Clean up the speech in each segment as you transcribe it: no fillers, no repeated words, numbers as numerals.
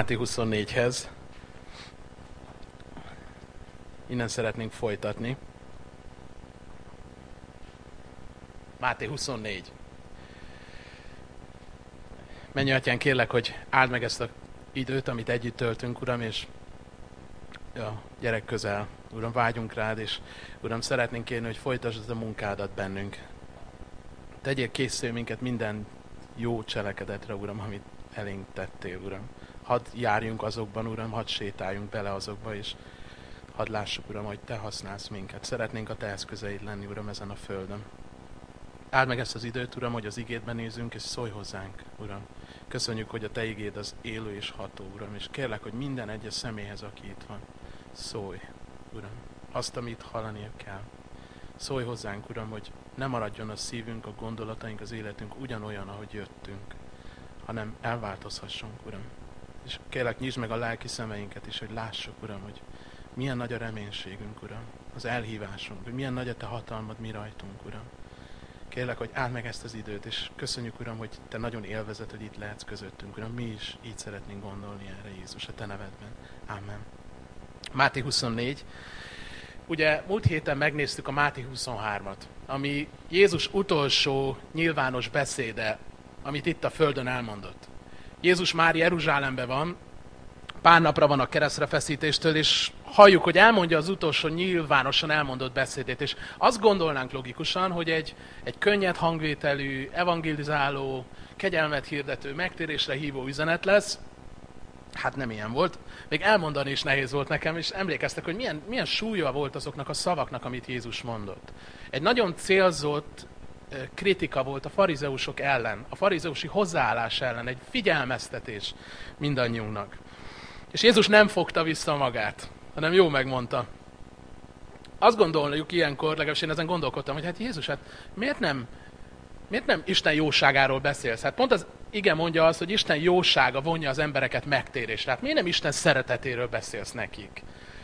Máté 24-hez. Innen szeretnénk folytatni. Máté 24. Menj, Atyán, kérlek, hogy áld meg ezt az időt, amit együtt töltünk, Uram, és a gyerek közel. Uram, vágyunk rád, és Uram, szeretnénk kérni, hogy folytasd a munkádat bennünk. Tegyél készül minket minden jó cselekedetre, Uram, amit elénk tettél, Uram. Hadd járjunk azokban, Uram, hadd sétáljunk bele azokba, és hadd lássuk, Uram, hogy Te használsz minket. Szeretnénk a Te eszközeid lenni, Uram, ezen a földön. Áld meg ezt az időt, Uram, hogy az igédben nézzünk, és szólj hozzánk, Uram. Köszönjük, hogy a Te igéd az élő és ható, Uram, és kérlek, hogy minden egyes személyhez, aki itt van, szólj, Uram, azt, amit hallania kell. Szólj hozzánk, Uram, hogy ne maradjon a szívünk, a gondolataink, az életünk ugyanolyan, ahogy jöttünk, hanem elváltozhassunk, Uram. És kérlek, nyisd meg a lelki szemeinket is, hogy lássuk, Uram, hogy milyen nagy a reménységünk, Uram, az elhívásunk, hogy milyen nagy a Te hatalmad mi rajtunk, Uram. Kérlek, hogy áld meg ezt az időt, és köszönjük, Uram, hogy Te nagyon élvezed, hogy itt lehetsz közöttünk, Uram. Mi is így szeretnénk gondolni erre, Jézus, a Te nevedben. Ámen. Máté 24. Ugye múlt héten megnéztük a Máté 23-at, ami Jézus utolsó nyilvános beszéde, amit itt a földön elmondott. Jézus már Jeruzsálemben van, pár napra van a keresztre feszítéstől, és halljuk, hogy elmondja az utolsó nyilvánosan elmondott beszédét, és azt gondolnánk logikusan, hogy egy könnyed hangvételű, evangelizáló, kegyelmet hirdető, megtérésre hívó üzenet lesz. Hát nem ilyen volt. Még elmondani is nehéz volt nekem, és emlékeztek, hogy milyen súlya volt azoknak a szavaknak, amit Jézus mondott. Egy nagyon célzott kritika volt a farizeusok ellen, a farizeusi hozzáállás ellen, egy figyelmeztetés mindannyiunknak. És Jézus nem fogta vissza magát, hanem jó megmondta. Azt gondoljuk ilyenkor, legalábbis én ezen gondolkodtam, hogy hát Jézus, miért nem Isten jóságáról beszélsz? Hát pont az ige mondja azt, hogy Isten jósága vonja az embereket megtérésre. Hát miért nem Isten szeretetéről beszélsz nekik?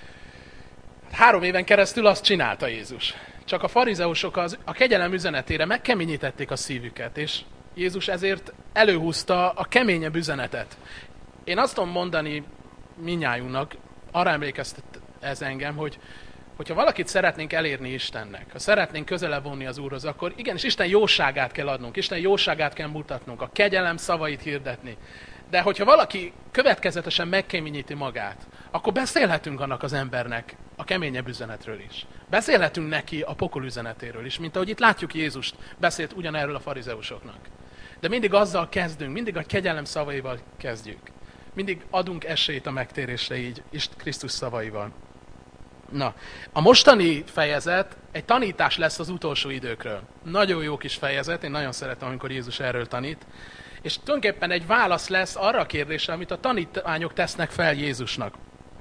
3 éven keresztül azt csinálta Jézus. Csak a farizeusok a kegyelem üzenetére megkeményítették a szívüket, és Jézus ezért előhúzta a keményebb üzenetet. Én azt tudom mondani minnyájunknak, arra emlékeztet ez engem, hogyha valakit szeretnénk elérni Istennek, ha szeretnénk közelebb vonni az Úrhoz, akkor igenis Isten jóságát kell adnunk, Isten jóságát kell mutatnunk, a kegyelem szavait hirdetni. De hogyha valaki következetesen megkeményíti magát, akkor beszélhetünk annak az embernek a keményebb üzenetről is. Beszélhetünk neki a pokol üzenetéről is, mint ahogy itt látjuk Jézust beszélt ugyanerről a farizeusoknak. De mindig azzal kezdünk, mindig a kegyelem szavaival kezdjük. Mindig adunk esélyt a megtérésre így, Krisztus szavaival. Na, a mostani fejezet egy tanítás lesz az utolsó időkről. Nagyon jó kis fejezet, én nagyon szeretem, amikor Jézus erről tanít. És tulajdonképpen egy válasz lesz arra a kérdésre, amit a tanítványok tesznek fel Jézusnak.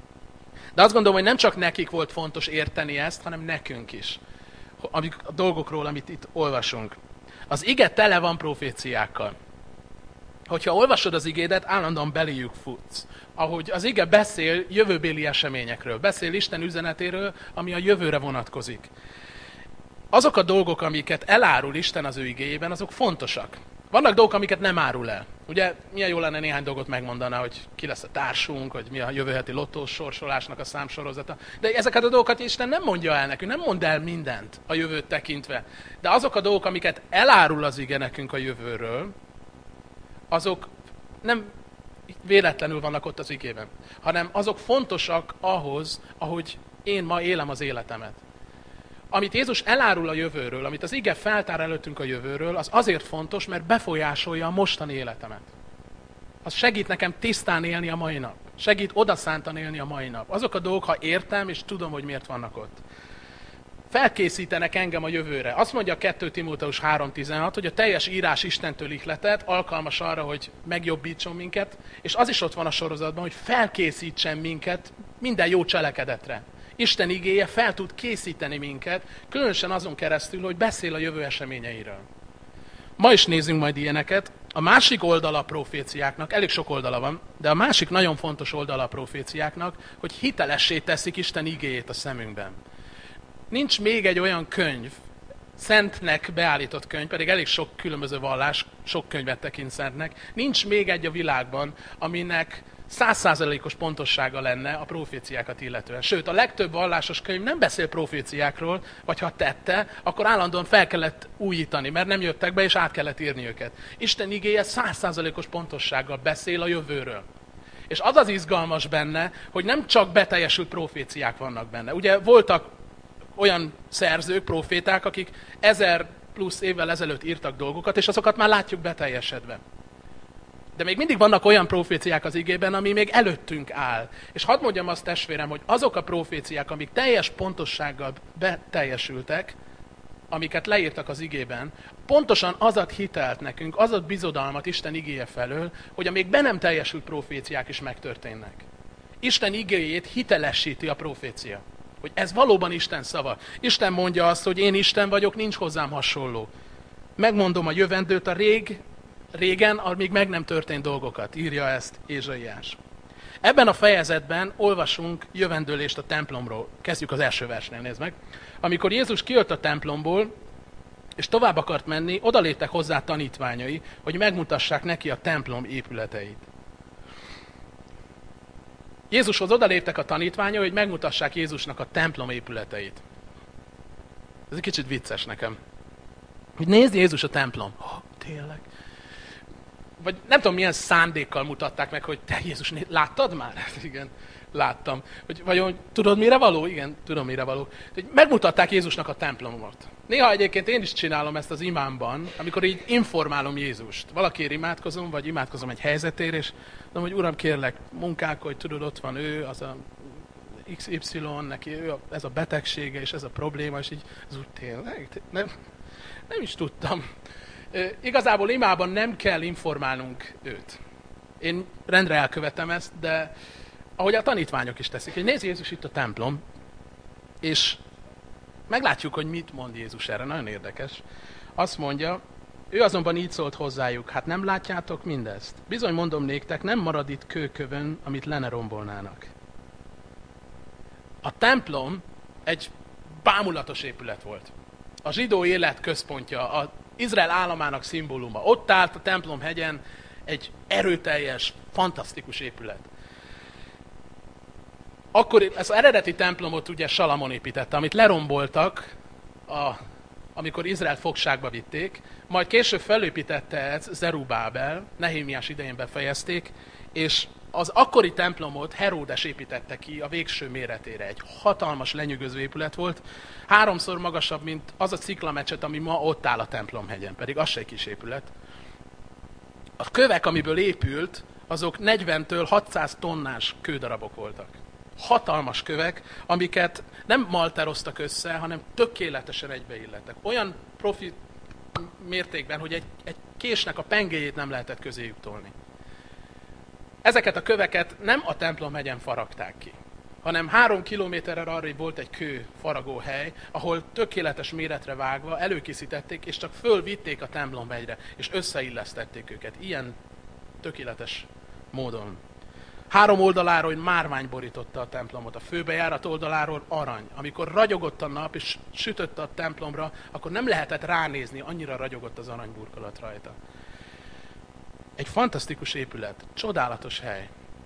De azt gondolom, hogy nem csak nekik volt fontos érteni ezt, hanem nekünk is. A dolgokról, amit itt olvasunk. Az ige tele van proféciákkal. Hogyha olvasod az igédet, állandóan beléjük futsz. Ahogy az ige beszél jövőbéli eseményekről, beszél Isten üzenetéről, ami a jövőre vonatkozik. Azok a dolgok, amiket elárul Isten az ő igéjében, azok fontosak. Vannak dolgok, amiket nem árul el. Ugye milyen jó lenne néhány dolgot megmondaná, hogy ki lesz a társunk, hogy mi a jövő heti lottós sorsolásnak a számsorozata. De ezeket a dolgokat Isten nem mondja el nekünk, nem mond el mindent a jövőt tekintve. De azok a dolgok, amiket elárul az ige nekünk a jövőről, azok nem véletlenül vannak ott az igében, hanem azok fontosak ahhoz, ahogy én ma élem az életemet. Amit Jézus elárul a jövőről, amit az ige feltár előttünk a jövőről, az azért fontos, mert befolyásolja a mostani életemet. Az segít nekem tisztán élni a mai nap. Segít odaszántan élni a mai nap. Azok a dolgok, ha értem, és tudom, hogy miért vannak ott. Felkészítenek engem a jövőre. Azt mondja 2 Timóteus 3.16, hogy a teljes írás Istentől ihletett, alkalmas arra, hogy megjobbítson minket, és az is ott van a sorozatban, hogy felkészítsen minket minden jó cselekedetre. Isten igéje fel tud készíteni minket, különösen azon keresztül, hogy beszél a jövő eseményeiről. Ma is nézzünk majd ilyeneket. A másik oldala a proféciáknak, elég sok oldala van, de a másik nagyon fontos oldala a proféciáknak, hogy hitelessé teszik Isten igéjét a szemünkben. Nincs még egy olyan könyv, szentnek beállított könyv, pedig elég sok különböző vallás, sok könyvet tekint szentnek, nincs még egy a világban, aminek 100%-os pontossága lenne a proféciákat illetően. Sőt, a legtöbb vallásos könyv nem beszél proféciákról, vagy ha tette, akkor állandóan fel kellett újítani, mert nem jöttek be, és át kellett írni őket. Isten igéje 100%-os pontossággal beszél a jövőről. És az az izgalmas benne, hogy nem csak beteljesült proféciák vannak benne. Ugye voltak olyan szerzők, proféták, akik 1000 plusz évvel ezelőtt írtak dolgokat, és azokat már látjuk beteljesedve. De még mindig vannak olyan proféciák az igében, ami még előttünk áll. És hadd mondjam azt, testvérem, hogy azok a proféciák, amik teljes pontossággal beteljesültek, amiket leírtak az igében, pontosan az ad hitelt nekünk, az ad bizodalmat Isten igéje felől, hogy a még be nem teljesült proféciák is megtörténnek. Isten igéjét hitelesíti a profécia. Hogy ez valóban Isten szava. Isten mondja azt, hogy én Isten vagyok, nincs hozzám hasonló. Megmondom a jövendőt, a régen, amíg meg nem történt dolgokat, írja ezt Ézsaiás. Ebben a fejezetben olvasunk jövendőlést a templomról. Kezdjük az első versnél, nézd meg. Amikor Jézus kijött a templomból, és tovább akart menni, odaléptek hozzá tanítványai, hogy megmutassák neki a templom épületeit. Jézushoz odaléptek a tanítványai, hogy megmutassák Jézusnak a templom épületeit. Ez egy kicsit vicces nekem. Hogy nézd, Jézus a templom. Tényleg. Vagy nem tudom, milyen szándékkal mutatták meg, hogy te Jézus, láttad már? Igen, láttam. Vagy tudod, mire való? Igen, tudom, mire való. Hogy megmutatták Jézusnak a templomot. Néha egyébként én is csinálom ezt az imámban, amikor így informálom Jézust. Valakiért imádkozom, vagy imádkozom egy helyzetért, és mondom, hogy Uram, kérlek, munkálkodj, tudod, ott van ő, az a XY, neki ez a betegsége, és ez a probléma, és így, az úgy tényleg, nem is tudtam. Igazából imában nem kell informálnunk őt. Én rendre elkövetem ezt, de ahogy a tanítványok is teszik, hogy nézd, Jézus itt a templom, és meglátjuk, hogy mit mond Jézus erre, nagyon érdekes. Azt mondja, ő azonban így szólt hozzájuk, hát nem látjátok mindezt? Bizony mondom néktek, nem marad itt kőkövön, amit le ne rombolnának. A templom egy bámulatos épület volt. A zsidó élet központja, az Izrael államának szimbóluma. Ott állt a templom hegyen egy erőteljes, fantasztikus épület. Akkor ez az eredeti templomot ugye Salamon építette, amit leromboltak, amikor Izrael fogságba vitték, majd később felépítette ez Zerubábel, Nehémiás idején befejezték, és az akkori templomot Heródes építette ki a végső méretére. Egy hatalmas, lenyűgöző épület volt, 3-szor magasabb, mint az a ciklamecset, ami ma ott áll a templomhegyen, pedig az se egy kis épület. A kövek, amiből épült, azok 40-től 600 tonnás kődarabok voltak. Hatalmas kövek, amiket nem malteroztak össze, hanem tökéletesen egybeillettek. Olyan profi mértékben, hogy egy késnek a pengéjét nem lehetett közéjük tolni. Ezeket a köveket nem a templomhegyen faragták ki, hanem 3 kilométerre arrébb volt egy kő faragóhely, ahol tökéletes méretre vágva előkészítették, és csak fölvitték a templomhegyre, és összeillesztették őket. Ilyen tökéletes módon. 3 oldaláról márvány borította a templomot, a főbejárat oldaláról arany. Amikor ragyogott a nap, és sütött a templomra, akkor nem lehetett ránézni, annyira ragyogott az aranyburkolat rajta. Egy fantasztikus épület, csodálatos hely.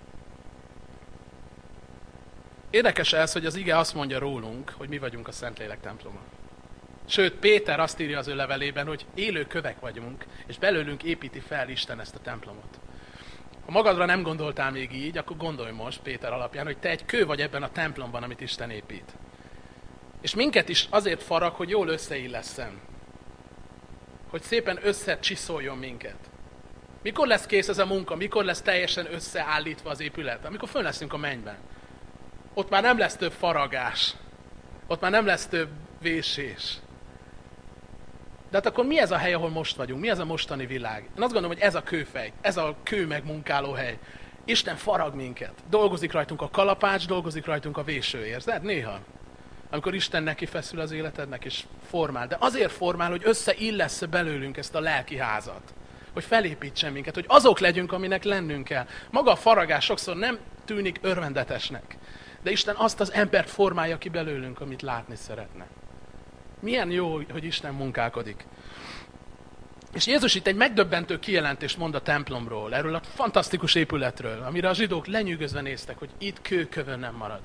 Érdekes ez, hogy az ige azt mondja rólunk, hogy mi vagyunk a Szentlélek temploma. Sőt, Péter azt írja az ő levelében, hogy élő kövek vagyunk, és belőlünk építi fel Isten ezt a templomot. Ha magadra nem gondoltál még így, akkor gondolj most Péter alapján, hogy te egy kő vagy ebben a templomban, amit Isten épít. És minket is azért farag, hogy jól összeillesszen. Hogy szépen összecsiszoljon minket. Mikor lesz kész ez a munka? Mikor lesz teljesen összeállítva az épület? Amikor fönn leszünk a mennyben. Ott már nem lesz több faragás. Ott már nem lesz több vésés. De hát akkor mi ez a hely, ahol most vagyunk? Mi ez a mostani világ? Én azt gondolom, hogy ez a kőfej, ez a kő megmunkáló hely. Isten farag minket. Dolgozik rajtunk a kalapács, dolgozik rajtunk a véső, érzed? Néha. Amikor Isten neki feszül az életednek, és formál. De azért formál, hogy összeillessz belőlünk ezt a lelki házat. Hogy felépítsen minket, hogy azok legyünk, aminek lennünk kell. Maga a faragás sokszor nem tűnik örvendetesnek. De Isten azt az embert formálja ki belőlünk, amit látni szeretne. Milyen jó, hogy Isten munkálkodik. És Jézus itt egy megdöbbentő kijelentést mond a templomról, erről a fantasztikus épületről, amire a zsidók lenyűgözve néztek, hogy itt kőkövön nem marad.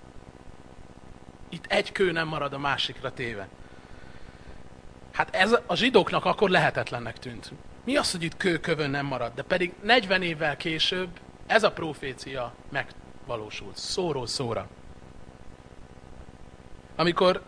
Itt egy kő nem marad a másikra téve. Hát ez a zsidóknak akkor lehetetlennek tűnt. Mi az, hogy itt kőkövön nem marad? De pedig 40 évvel később ez a profécia megvalósult, szóról szóra. Amikor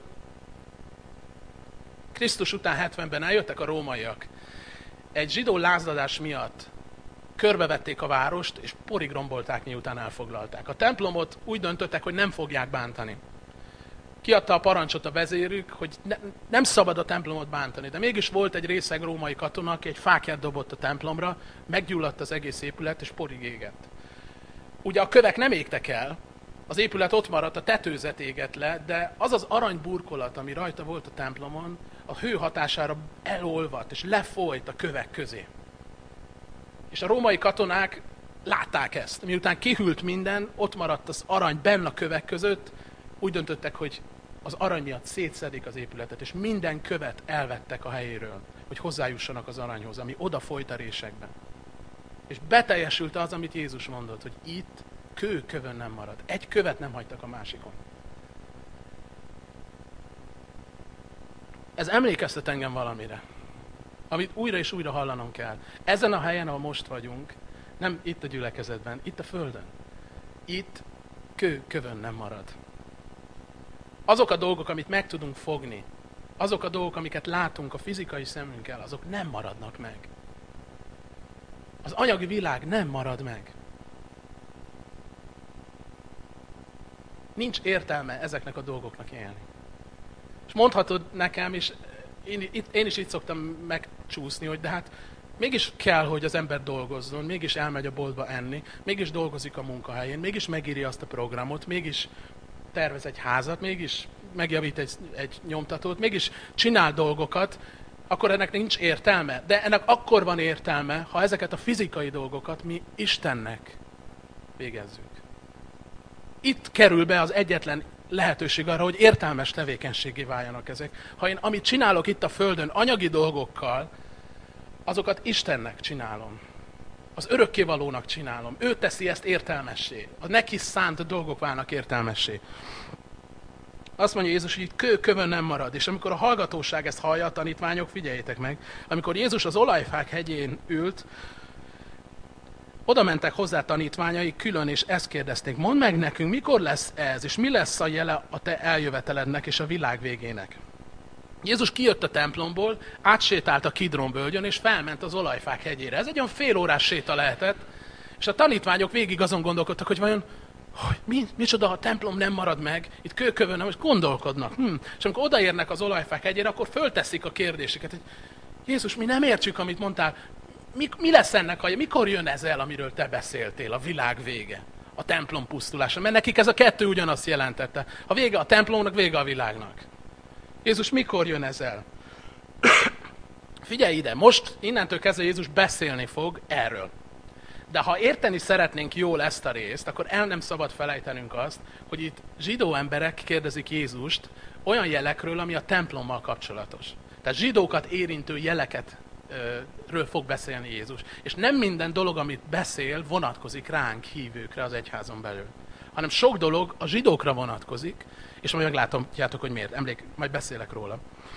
Krisztus után 70-ben eljöttek a rómaiak, egy zsidó lázadás miatt körbevették a várost, és porig rombolták, miután elfoglalták. A templomot úgy döntöttek, hogy nem fogják bántani. Kiadta a parancsot a vezérük, hogy nem szabad a templomot bántani, de mégis volt egy részeg római katona, aki egy fáklyát dobott a templomra, meggyulladt az egész épület, és porig égett. Ugye a kövek nem égtek el, az épület ott maradt, a tetőzet égett le, de az az aranyburkolat, ami rajta volt a templomon, a hő hatására elolvadt, és lefolyt a kövek közé. És a római katonák látták ezt. Miután kihűlt minden, ott maradt az arany benn a kövek között, úgy döntöttek, hogy az arany miatt szétszedik az épületet, és minden követ elvettek a helyéről, hogy hozzájussanak az aranyhoz, ami oda folyt a résekben. És beteljesült az, amit Jézus mondott, hogy itt kőkövön nem marad. Egy követ nem hagytak a másikon. Ez emlékeztet engem valamire, amit újra és újra hallanom kell. Ezen a helyen, ahol most vagyunk, nem itt a gyülekezetben, itt a földön. Itt kőkövön nem marad. Azok a dolgok, amit meg tudunk fogni, azok a dolgok, amiket látunk a fizikai szemünkkel, azok nem maradnak meg. Az anyagi világ nem marad meg. Nincs értelme ezeknek a dolgoknak élni. És mondhatod nekem, és én is itt szoktam megcsúszni, hogy de hát mégis kell, hogy az ember dolgozzon, mégis elmegy a boltba enni, mégis dolgozik a munkahelyén, mégis megírja azt a programot, mégis tervez egy házat, mégis megjavít egy nyomtatót, mégis csinál dolgokat, akkor ennek nincs értelme. De ennek akkor van értelme, ha ezeket a fizikai dolgokat mi Istennek végezzük. Itt kerül be az egyetlen lehetőség arra, hogy értelmes tevékenységé váljanak ezek. Ha én amit csinálok itt a Földön anyagi dolgokkal, azokat Istennek csinálom. Az örökkévalónak csinálom. Ő teszi ezt értelmessé. A neki szánt dolgok válnak értelmessé. Azt mondja Jézus, hogy itt kőkövön nem marad. És amikor a hallgatóság ezt hallja, a tanítványok, figyeljétek meg, amikor Jézus az olajfák hegyén ült, oda mentek hozzá tanítványai külön, és ezt kérdezték, mondd meg nekünk, mikor lesz ez, és mi lesz a jele a te eljövetelednek és a világ végének. Jézus kijött a templomból, átsétált a Kidron völgyön, és felment az olajfák hegyére. Ez egy olyan félórás séta lehetett, és a tanítványok végig azon gondolkodtak, hogy vajon, micsoda, a templom nem marad meg, itt kőkövön nem, és gondolkodnak. És amikor odaérnek az olajfák hegyére, akkor fölteszik a kérdéseket, hogy Jézus, mi nem értjük, amit mondtál, mi lesz ennek, mikor jön ez el, amiről te beszéltél, a világ vége, a templom pusztulása, mert nekik ez a kettő ugyanazt jelentette. A vége a templomnak, vége a világnak. Jézus mikor jön ez el? Figyelj ide, most innentől kezdve Jézus beszélni fog erről. De ha érteni szeretnénk jól ezt a részt, akkor el nem szabad felejtenünk azt, hogy itt zsidó emberek kérdezik Jézust olyan jelekről, ami a templommal kapcsolatos. Tehát zsidókat érintő jelekről fog beszélni Jézus. És nem minden dolog, amit beszél, vonatkozik ránk, hívőkre az egyházon belül. Hanem sok dolog a zsidókra vonatkozik, és majd meglátjátok, hogy miért. Majd beszélek róla.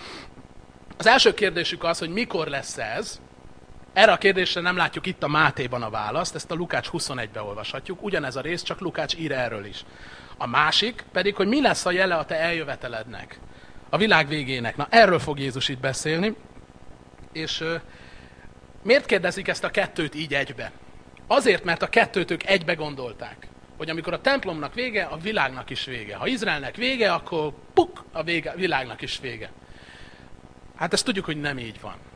Az első kérdésük az, hogy mikor lesz ez. Erre a kérdésre nem látjuk itt a Mátéban a választ, ezt a Lukács 21-ben olvashatjuk. Ugyanez a rész, csak Lukács ír erről is. A másik pedig, hogy mi lesz a jele a te eljövetelednek, a világ végének. Na, erről fog Jézus itt beszélni. És miért kérdezik ezt a kettőt így egybe? Azért, mert a kettőt ők egybe gondolták. Hogy amikor a templomnak vége, a világnak is vége. Ha Izraelnek vége, akkor a világnak is vége. Hát ezt tudjuk, hogy nem így van.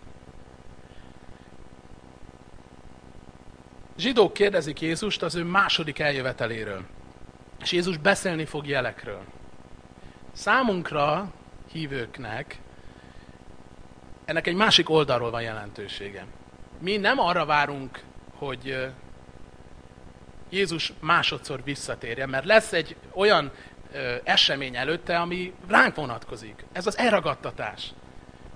Zsidók kérdezik Jézust az ő második eljöveteléről. És Jézus beszélni fog jelekről. Számunkra, hívőknek, ennek egy másik oldalról van jelentősége. Mi nem arra várunk, hogy Jézus másodszor visszatérjen, mert lesz egy olyan esemény előtte, ami ránk vonatkozik. Ez az elragadtatás.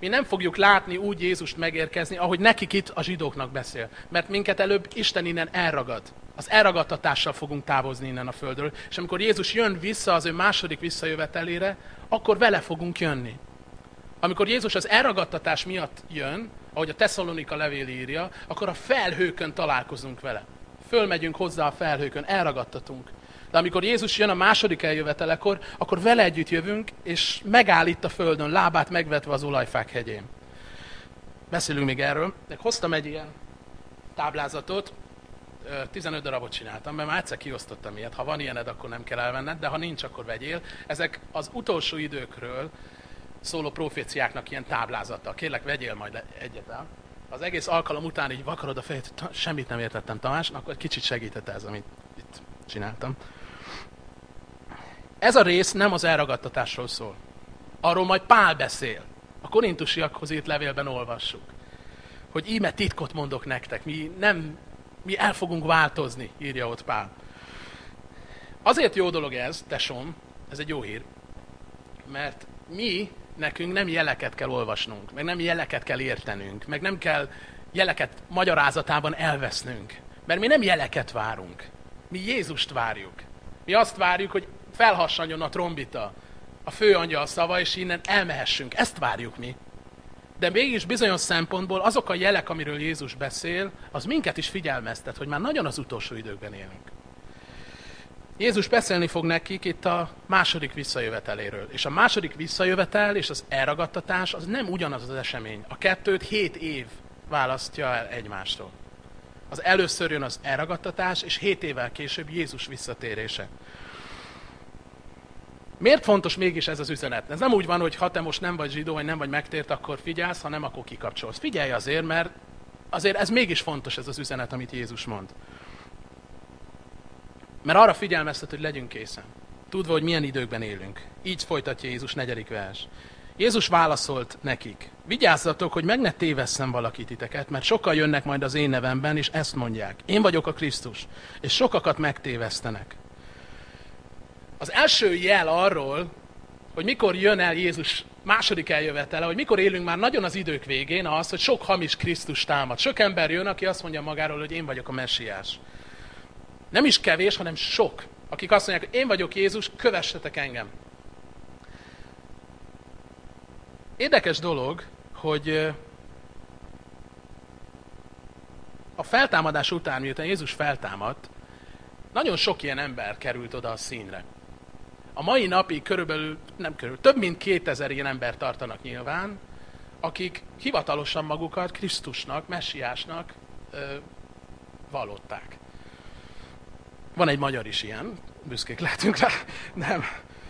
Mi nem fogjuk látni úgy Jézust megérkezni, ahogy nekik itt a zsidóknak beszél. Mert minket előbb Isten innen elragad. Az elragadtatással fogunk távozni innen a földről. És amikor Jézus jön vissza az ő második visszajövetelére, akkor vele fogunk jönni. Amikor Jézus az elragadtatás miatt jön, ahogy a Tesszalonika levél írja, akkor a felhőkön találkozunk vele. Fölmegyünk hozzá a felhőkön, elragadtatunk. De amikor Jézus jön a második eljövetelekor, akkor vele együtt jövünk, és megáll itt a földön, lábát megvetve az olajfák hegyén. Beszélünk még erről. De hoztam egy ilyen táblázatot, 15 darabot csináltam, mert már egyszer kiosztottam ilyet. Ha van ilyened, akkor nem kell elvenned, de ha nincs, akkor vegyél. Ezek az utolsó időkről szóló proféciáknak ilyen táblázata. Kérlek, vegyél majd egyet el. Az egész alkalom után így vakarod a fejét, semmit nem értettem, Tamás, akkor kicsit segített ez, amit itt csináltam. Ez a rész nem az elragadtatásról szól. Arról majd Pál beszél. A korintusiakhoz írt levélben olvassuk. Hogy íme titkot mondok nektek, mi el fogunk változni, írja ott Pál. Azért jó dolog ez, tesóm, ez egy jó hír, mert nekünk nem jeleket kell olvasnunk, meg nem jeleket kell értenünk, meg nem kell jeleket magyarázatában elvesznünk. Mert mi nem jeleket várunk, mi Jézust várjuk. Mi azt várjuk, hogy felhassanjon a trombita, a főangyal szava, és innen elmehessünk. Ezt várjuk mi. De mégis bizonyos szempontból azok a jelek, amiről Jézus beszél, az minket is figyelmeztet, hogy már nagyon az utolsó időkben élünk. Jézus beszélni fog nekik itt a második visszajöveteléről. És a második visszajövetel és az elragadtatás az nem ugyanaz az esemény. A kettőt 7 év választja el egymástól. Az először jön az elragadtatás, és 7 évvel később Jézus visszatérése. Miért fontos mégis ez az üzenet? Ez nem úgy van, hogy ha te most nem vagy zsidó, vagy nem vagy megtért, akkor figyelsz, ha nem, akkor kikapcsolsz. Figyelj azért, mert azért ez mégis fontos ez az üzenet, amit Jézus mond. Mert arra figyelmeztet, hogy legyünk készen. Tudva, hogy milyen időkben élünk. Így folytatja Jézus 4. vers. Jézus válaszolt nekik. Vigyázzatok, hogy meg ne tévesszem valaki titeket, mert sokan jönnek majd az én nevemben, és ezt mondják. Én vagyok a Krisztus, és sokakat megtévesztenek. Az első jel arról, hogy mikor jön el Jézus második eljövetele, hogy mikor élünk már nagyon az idők végén, az, hogy sok hamis Krisztus támad. Sok ember jön, aki azt mondja magáról, hogy én vagyok a messiás. Nem is kevés, hanem sok, akik azt mondják, hogy én vagyok Jézus, kövessetek engem. Érdekes dolog, hogy a feltámadás után, miután Jézus feltámadt, nagyon sok ilyen ember került oda a színre. A mai napig több mint 2000 ilyen ember tartanak nyilván, akik hivatalosan magukat Krisztusnak, messiásnak vallották. Van egy magyar is ilyen, büszkék lehetünk rá, nem.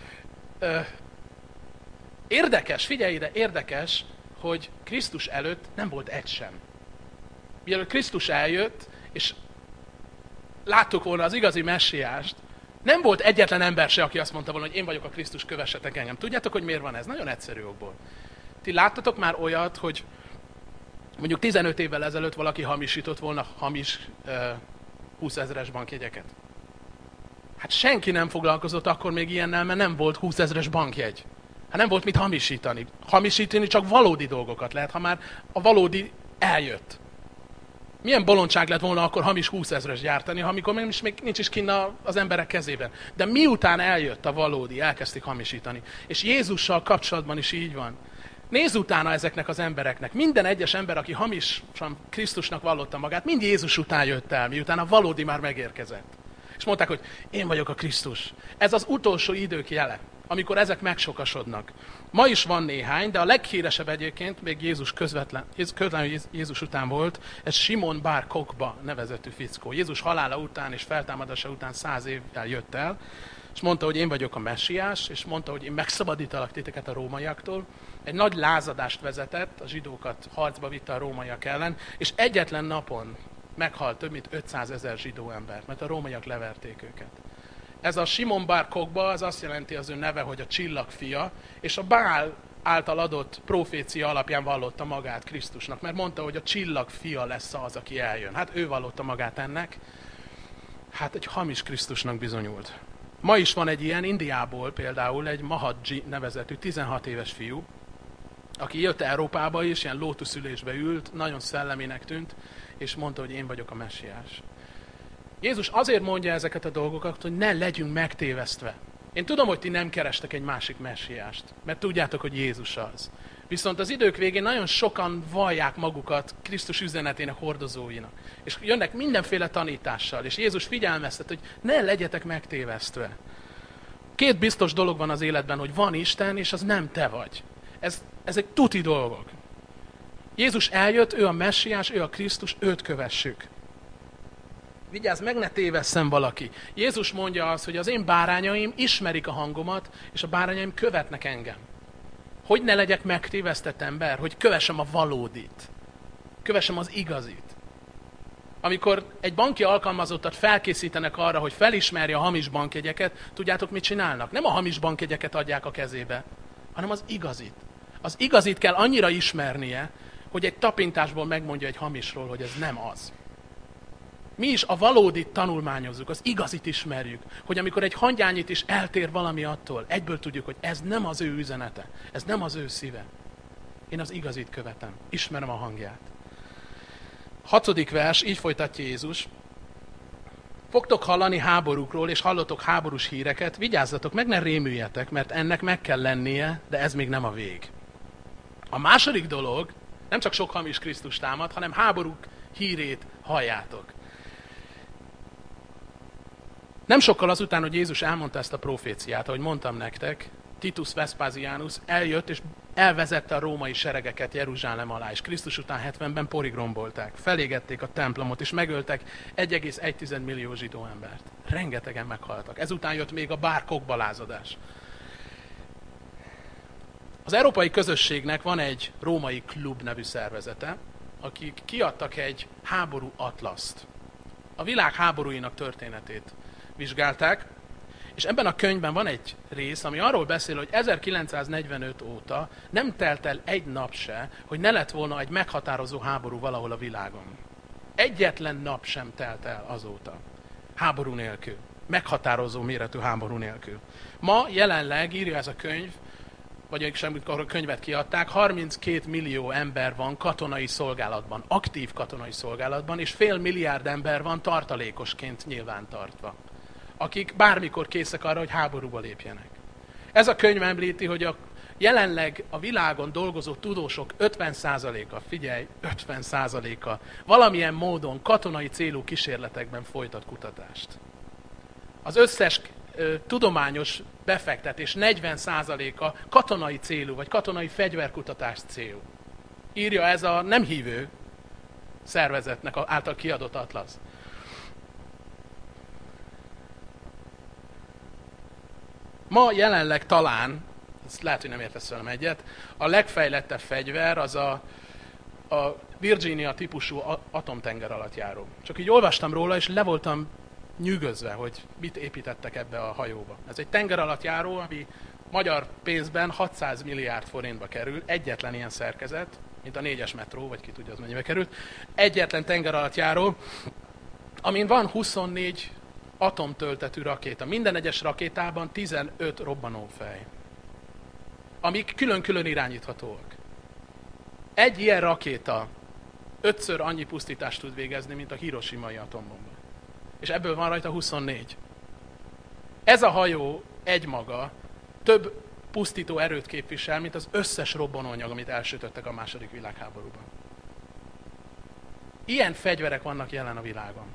Érdekes, figyelj ide, érdekes, hogy Krisztus előtt nem volt egy sem. Mielőtt Krisztus eljött, és láttuk volna az igazi messiást, nem volt egyetlen ember se, aki azt mondta volna, hogy én vagyok a Krisztus, kövessetek engem. Tudjátok, hogy miért van ez? Nagyon egyszerű okból. Ti láttatok már olyat, hogy mondjuk 15 évvel ezelőtt valaki hamisított volna hamis 20 000-es bankjegyeket? Hát senki nem foglalkozott akkor még ilyennel, mert nem volt 20 000-es bankjegy. Hát nem volt mit hamisítani. Hamisítani csak valódi dolgokat lehet, ha már a valódi eljött. Milyen bolondság lett volna akkor hamis 20 000-es gyártani, amikor még nincs is kinn az emberek kezében. De miután eljött a valódi, elkezdték hamisítani. És Jézussal kapcsolatban is így van. Nézz utána ezeknek az embereknek. Minden egyes ember, aki hamisan Krisztusnak vallotta magát, mind Jézus után jött el, miután a valódi már megérkezett. És mondták, hogy én vagyok a Krisztus. Ez az utolsó idők jele, amikor ezek megsokasodnak. Ma is van néhány, de a leghíresebb egyébként, még közvetlenül Jézus után volt, ez Simon Bar Kokba nevezetű fickó. Jézus halála után és feltámadása után 100 évvel jött el, és mondta, hogy én vagyok a messiás, és mondta, hogy én megszabadítalak titeket a rómaiaktól. Egy nagy lázadást vezetett, a zsidókat harcba vitte a rómaiak ellen, és egyetlen napon meghalt több mint 500 000 zsidó ember, mert a rómaiak leverték őket. Ez a Simon Bar Kokba, az azt jelenti az ő neve, hogy a csillag fia, és a Bál által adott profécia alapján vallotta magát Krisztusnak, mert mondta, hogy a csillag fia lesz az, aki eljön. Hát ő vallotta magát ennek, hát egy hamis Krisztusnak bizonyult. Ma is van egy ilyen, Indiából például egy Mahadji nevezetű 16 éves fiú, aki jött Európába is, ilyen lótuszülésbe ült, nagyon szellemének tűnt, és mondta, hogy én vagyok a messiás. Jézus azért mondja ezeket a dolgokat, hogy ne legyünk megtévesztve. Én tudom, hogy ti nem kerestek egy másik messiást, mert tudjátok, hogy Jézus az. Viszont az idők végén nagyon sokan vallják magukat Krisztus üzenetének hordozóinak. És jönnek mindenféle tanítással, és Jézus figyelmeztet, hogy ne legyetek megtévesztve. Két biztos dolog van az életben, hogy van Isten, és az nem te vagy. Ezek tuti dolgok. Jézus eljött, ő a messiás, ő a Krisztus, őt kövessük. Vigyázz, meg ne tévesszen valaki. Jézus mondja azt, hogy az én bárányaim ismerik a hangomat, és a bárányaim követnek engem. Hogy ne legyek megtévesztett ember? Hogy kövessem a valódit. Kövessem az igazit. Amikor egy banki alkalmazottat felkészítenek arra, hogy felismerje a hamis bankjegyeket, tudjátok, mit csinálnak? Nem a hamis bankjegyeket adják a kezébe, hanem az igazit. Az igazit kell annyira ismernie, hogy egy tapintásból megmondja egy hamisról, hogy ez nem az. Mi is a valódit tanulmányozzuk, az igazit ismerjük, hogy amikor egy hangyányit is eltér valami attól, egyből tudjuk, hogy ez nem az ő üzenete, ez nem az ő szíve. Én az igazit követem, ismerem a hangját. 6. vers, így folytatja Jézus. Fogtok hallani háborúkról, és hallotok háborús híreket, vigyázzatok, meg ne rémüljetek, mert ennek meg kell lennie, de ez még nem a vég. A második dolog, nem csak sok hamis Krisztus támad, hanem háborúk hírét halljátok. Nem sokkal azután, hogy Jézus elmondta ezt a proféciát, ahogy mondtam nektek, Titus Vespasianus eljött és elvezette a római seregeket Jeruzsálem alá, és Krisztus után 70-ben porig rombolták. Felégették a templomot, és megöltek 1,1 millió zsidó embert. Rengetegen meghaltak. Ezután jött még a bárkokba lázadás. Az európai közösségnek van egy római klub nevű szervezete, akik kiadtak egy háború atlaszt. A világ háborúinak történetét vizsgálták, és ebben a könyvben van egy rész, ami arról beszél, hogy 1945 óta nem telt el egy nap se, hogy ne lett volna egy meghatározó háború valahol a világon. Egyetlen nap sem telt el azóta. Háború nélkül. Meghatározó méretű háború nélkül. Ma jelenleg írja ez a könyv, vagy amikor a könyvet kiadták, 32 millió ember van katonai szolgálatban, aktív katonai szolgálatban, és fél milliárd ember van tartalékosként nyilvántartva, akik bármikor készek arra, hogy háborúba lépjenek. Ez a könyv említi, hogy jelenleg a világon dolgozó tudósok 50%-a, figyelj, 50%-a valamilyen módon katonai célú kísérletekben folytat kutatást. Az összes tudományos befektetés 40%-a katonai célú, vagy katonai fegyverkutatás célú. Írja ez a nem hívő szervezetnek által kiadott atlasz. Ma jelenleg talán, ezt lehet, hogy nem értesz velem egyet, a legfejlettebb fegyver az a Virginia típusú atomtengeralattjáró. Csak így olvastam róla, és le voltam nyűgözve, hogy mit építettek ebbe a hajóba. Ez egy tengeralattjáró, ami magyar pénzben 600 milliárd forintba kerül, egyetlen ilyen szerkezet, mint a 4-es metró, vagy ki tudja, az mennyibe került. Egyetlen tengeralattjáró, amin van 24 atomtöltetű rakéta. Minden egyes rakétában 15 robbanófej, amik külön-külön irányíthatóak. Egy ilyen rakéta 5-ször annyi pusztítást tud végezni, mint a hiroshimai atombomba. És ebből van rajta 24. Ez a hajó egymaga több pusztító erőt képvisel, mint az összes robbanóanyag, amit elsütöttek a második világháborúban. Ilyen fegyverek vannak jelen a világon.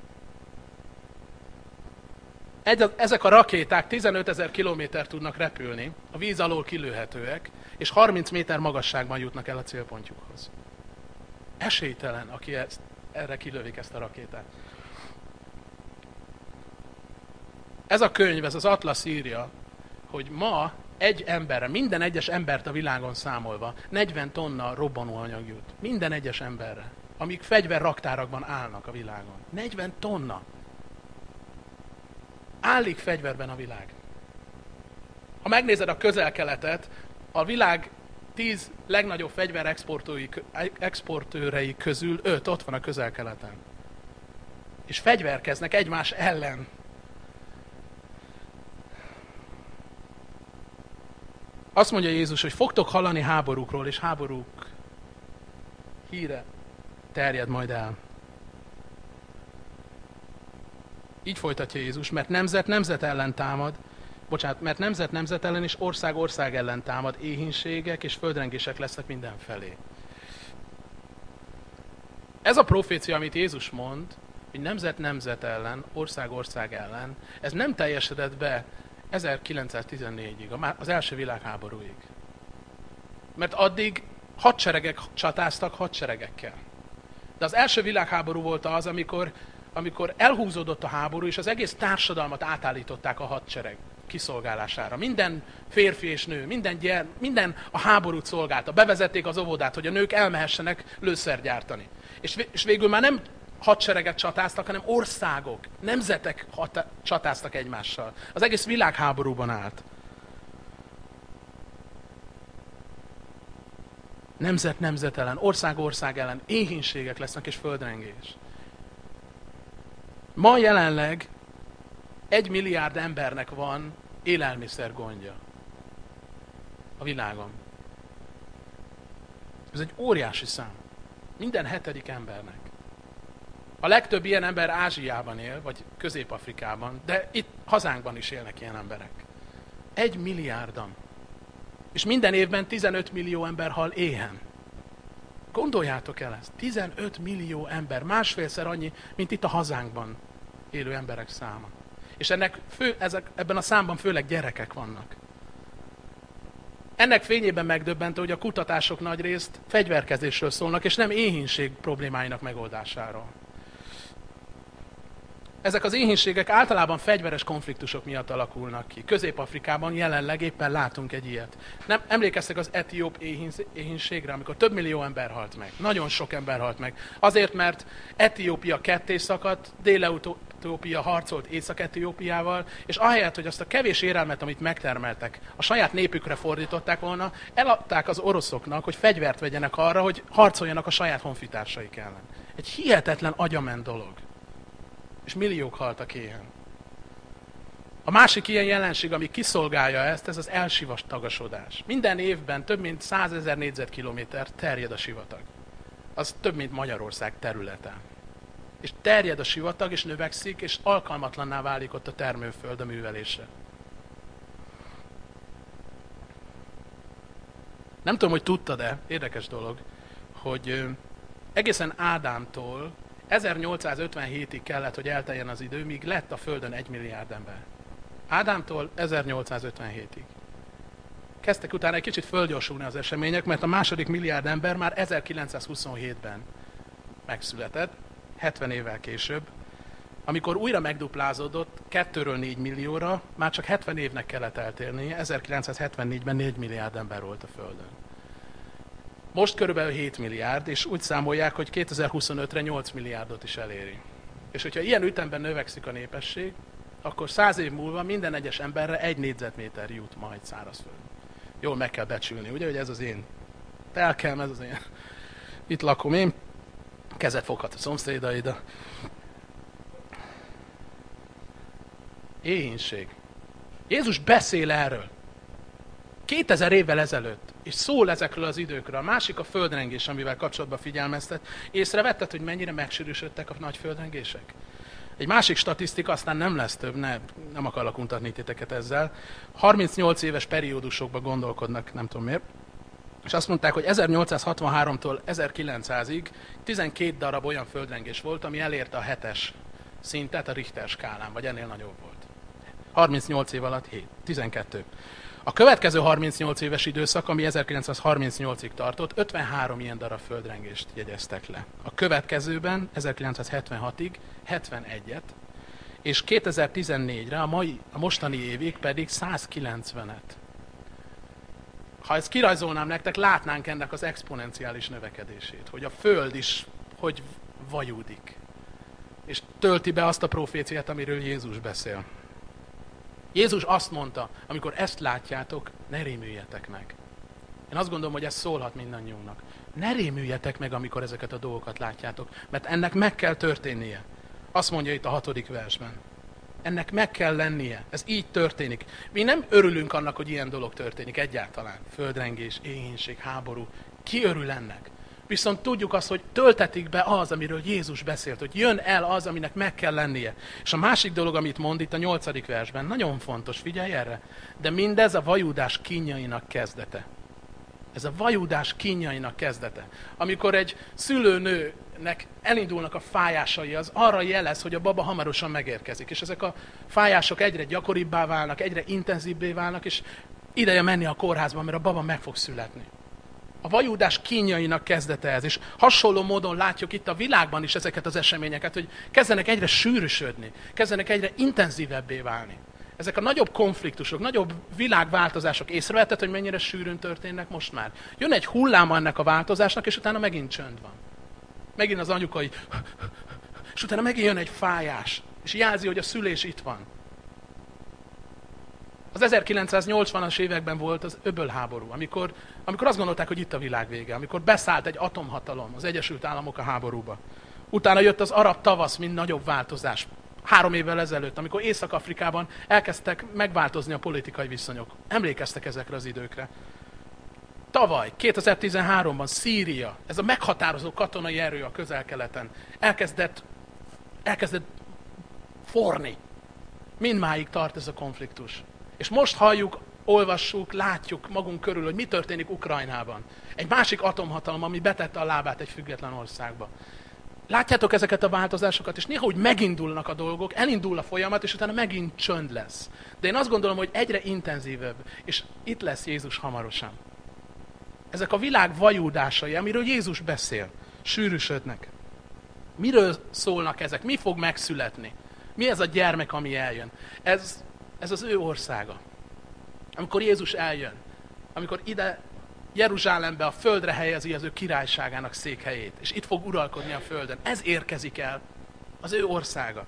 Ezek a rakéták 15 000 kilométer tudnak repülni, a víz alól kilőhetőek, és 30 méter magasságban jutnak el a célpontjukhoz. Esélytelen, aki erre kilövik ezt a rakétát. Ez a könyv, ez az atlasz írja, hogy ma egy emberre, minden egyes embert a világon számolva 40 tonna robbanóanyag jut. Minden egyes emberre, amik fegyverraktárakban állnak a világon. 40 tonna. Állik fegyverben a világ. Ha megnézed a Közel-Keletet, a világ 10 legnagyobb fegyver exportőrei közül 5 ott van a Közel-Keleten. És fegyverkeznek egymás ellen. Azt mondja Jézus, hogy fogtok hallani háborúkról, és háborúk híre terjed majd el. Így folytatja Jézus, mert nemzet nemzet ellen támad, mert nemzet nemzet ellen és ország ország ellen támad, éhínségek és földrengések lesznek mindenfelé. Ez a profécia, amit Jézus mond, hogy nemzet nemzet ellen, ország ország ellen, ez nem teljesedett be 1914-ig, az első világháborúig. Mert addig hadseregek csatáztak hadseregekkel. De az első világháború volt az, amikor elhúzódott a háború, és az egész társadalmat átállították a hadsereg kiszolgálására. Minden férfi és nő, minden a háborút szolgálta. Bevezették az óvodát, hogy a nők elmehessenek lőszert gyártani. És végül már nem hadseregek csatáztak, hanem országok, nemzetek csatáztak egymással. Az egész világháborúban állt. Nemzet nemzet ellen, ország ország ellen, éhínségek lesznek és földrengés. Ma jelenleg 1 milliárd embernek van élelmiszer gondja a világon. Ez egy óriási szám. Minden 7. embernek. A legtöbb ilyen ember Ázsiában él, vagy Közép-Afrikában, de itt hazánkban is élnek ilyen emberek. 1 milliárdan. És minden évben 15 millió ember hal éhen. Gondoljátok el ezt. 15 millió ember, másfélszer annyi, mint itt a hazánkban élő emberek száma. És ebben a számban főleg gyerekek vannak. Ennek fényében megdöbbentő, hogy a kutatások nagyrészt fegyverkezésről szólnak, és nem éhínség problémáinak megoldásáról. Ezek az éhínségek általában fegyveres konfliktusok miatt alakulnak ki. Közép-Afrikában jelenleg éppen látunk egy ilyet. Nem emlékeztek az etióp éhínségre, amikor több millió ember halt meg. Nagyon sok ember halt meg. Azért, mert Etiópia ketté szakadt, Dél-Etiópia harcolt Észak-Etiópiával, és ahelyett, hogy azt a kevés érelmet, amit megtermeltek, a saját népükre fordították volna, eladták az oroszoknak, hogy fegyvert vegyenek arra, hogy harcoljanak a saját honfitársaik ellen. Egy hihetetlen agyament dolog. És milliók haltak éhen. A másik ilyen jelenség, ami kiszolgálja ezt, ez az elsivatagosodás. Minden évben több mint 100 000 négyzetkilométer terjed a sivatag. Az több, mint Magyarország területe. És terjed a sivatag, és növekszik, és alkalmatlanná válik ott a termőföld a művelésre. Nem tudom, hogy tudtad-e, érdekes dolog, hogy egészen Ádámtól 1857-ig kellett, hogy elteljen az idő, míg lett a Földön 1 milliárd ember. Ádámtól 1857-ig. Kezdtek utána egy kicsit fölgyorsulni az események, mert a második milliárd ember már 1927-ben megszületett, 70 évvel később. Amikor újra megduplázódott 2-ről 4 millióra, már csak 70 évnek kellett eltérnie, 1974-ben 4 milliárd ember volt a Földön. Most körülbelül 7 milliárd, és úgy számolják, hogy 2025-re 8 milliárdot is eléri. És hogyha ilyen ütemben növekszik a népesség, akkor 100 év múlva minden egyes emberre 1 négyzetméter jut majd szárazföld. Jól meg kell becsülni, ugye, hogy ez az én telkem, ez az én. Itt lakom én, kezet foghat a szomszédaida. Éhínség. Jézus beszél erről. 2000 évvel ezelőtt, és szól ezekről az időkről. A másik a földrengés, amivel kapcsolatban figyelmeztet. Észrevetted, hogy mennyire megsűrűsödtek a nagy földrengések? Egy másik statisztika, aztán nem lesz több, nem akarlak untatni titeket ezzel. 38 éves periódusokban gondolkodnak, nem tudom miért. És azt mondták, hogy 1863-tól 1900-ig 12 darab olyan földrengés volt, ami elérte a 7-es szintet a Richter skálán, vagy ennél nagyobb volt. 38 év alatt 12. A következő 38 éves időszak, ami 1938-ig tartott, 53 ilyen darab földrengést jegyeztek le. A következőben, 1976-ig 71-et, és 2014-re, a mostani évig pedig 190-et. Ha ezt kirajzolnám nektek, látnánk ennek az exponenciális növekedését, hogy a Föld is hogy vajúdik, és tölti be azt a proféciát, amiről Jézus beszél. Jézus azt mondta, amikor ezt látjátok, ne rémüljetek meg. Én azt gondolom, hogy ez szólhat mindannyiunknak. Ne rémüljetek meg, amikor ezeket a dolgokat látjátok, mert ennek meg kell történnie. Azt mondja itt a 6. versben. ennek meg kell lennie. Ez így történik. Mi nem örülünk annak, hogy ilyen dolog történik egyáltalán. Földrengés, éhínség, háború. Ki örül ennek? Viszont tudjuk azt, hogy töltetik be az, amiről Jézus beszélt, hogy jön el az, aminek meg kell lennie. És a másik dolog, amit mond itt a 8. versben, nagyon fontos, figyelj erre, de mindez a vajúdás kínjainak kezdete. Ez a vajúdás kínjainak kezdete. Amikor egy szülőnőnek elindulnak a fájásai, az arra jelez, hogy a baba hamarosan megérkezik. És ezek a fájások egyre gyakoribbá válnak, egyre intenzíbbé válnak, és ideje menni a kórházba, mert a baba meg fog születni. A vajúdás kínjainak kezdete ez, és hasonló módon látjuk itt a világban is ezeket az eseményeket, hogy kezdenek egyre sűrűsödni, kezdenek egyre intenzívebbé válni. Ezek a nagyobb konfliktusok, nagyobb világváltozások, észrevetted, hogy mennyire sűrűn történnek most már? Jön egy hullám ennek a változásnak, és utána megint csönd van. Megint az anyukai, és utána megint jön egy fájás, és jelzi, hogy a szülés itt van. Az 1980-as években volt az öbölháború, amikor azt gondolták, hogy itt a világ vége, amikor beszállt egy atomhatalom, az Egyesült Államok a háborúba. Utána jött az arab tavasz, mint nagyobb változás. 3 évvel ezelőtt, amikor Észak-Afrikában elkezdtek megváltozni a politikai viszonyok. Emlékeztek ezekre az időkre. Tavaly, 2013-ban Szíria, ez a meghatározó katonai erő a Közel-Keleten, elkezdett forni. Mindmáig tart ez a konfliktus. És most halljuk, olvassuk, látjuk magunk körül, hogy mi történik Ukrajnában. Egy másik atomhatalom, ami betette a lábát egy független országba. Látjátok ezeket a változásokat, és néha úgy megindulnak a dolgok, elindul a folyamat, és utána megint csönd lesz. De én azt gondolom, hogy egyre intenzívebb, és itt lesz Jézus hamarosan. Ezek a világ vajúdásai, amiről Jézus beszél, sűrűsödnek. Miről szólnak ezek? Mi fog megszületni? Mi ez a gyermek, ami eljön? Ez az ő országa. Amikor Jézus eljön, amikor ide Jeruzsálembe a földre helyezi az ő királyságának székhelyét, és itt fog uralkodni a földön. Ez érkezik el, az ő országa.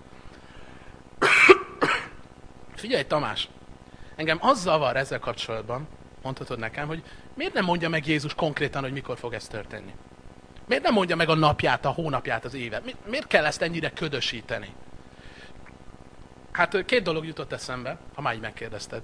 Figyelj, Tamás, engem az zavar ezzel kapcsolatban, mondhatod nekem, hogy miért nem mondja meg Jézus konkrétan, hogy mikor fog ez történni? Miért nem mondja meg a napját, a hónapját, az évet? Miért kell ezt ennyire ködösíteni? Hát 2 dolog jutott eszembe, ha már így megkérdezted.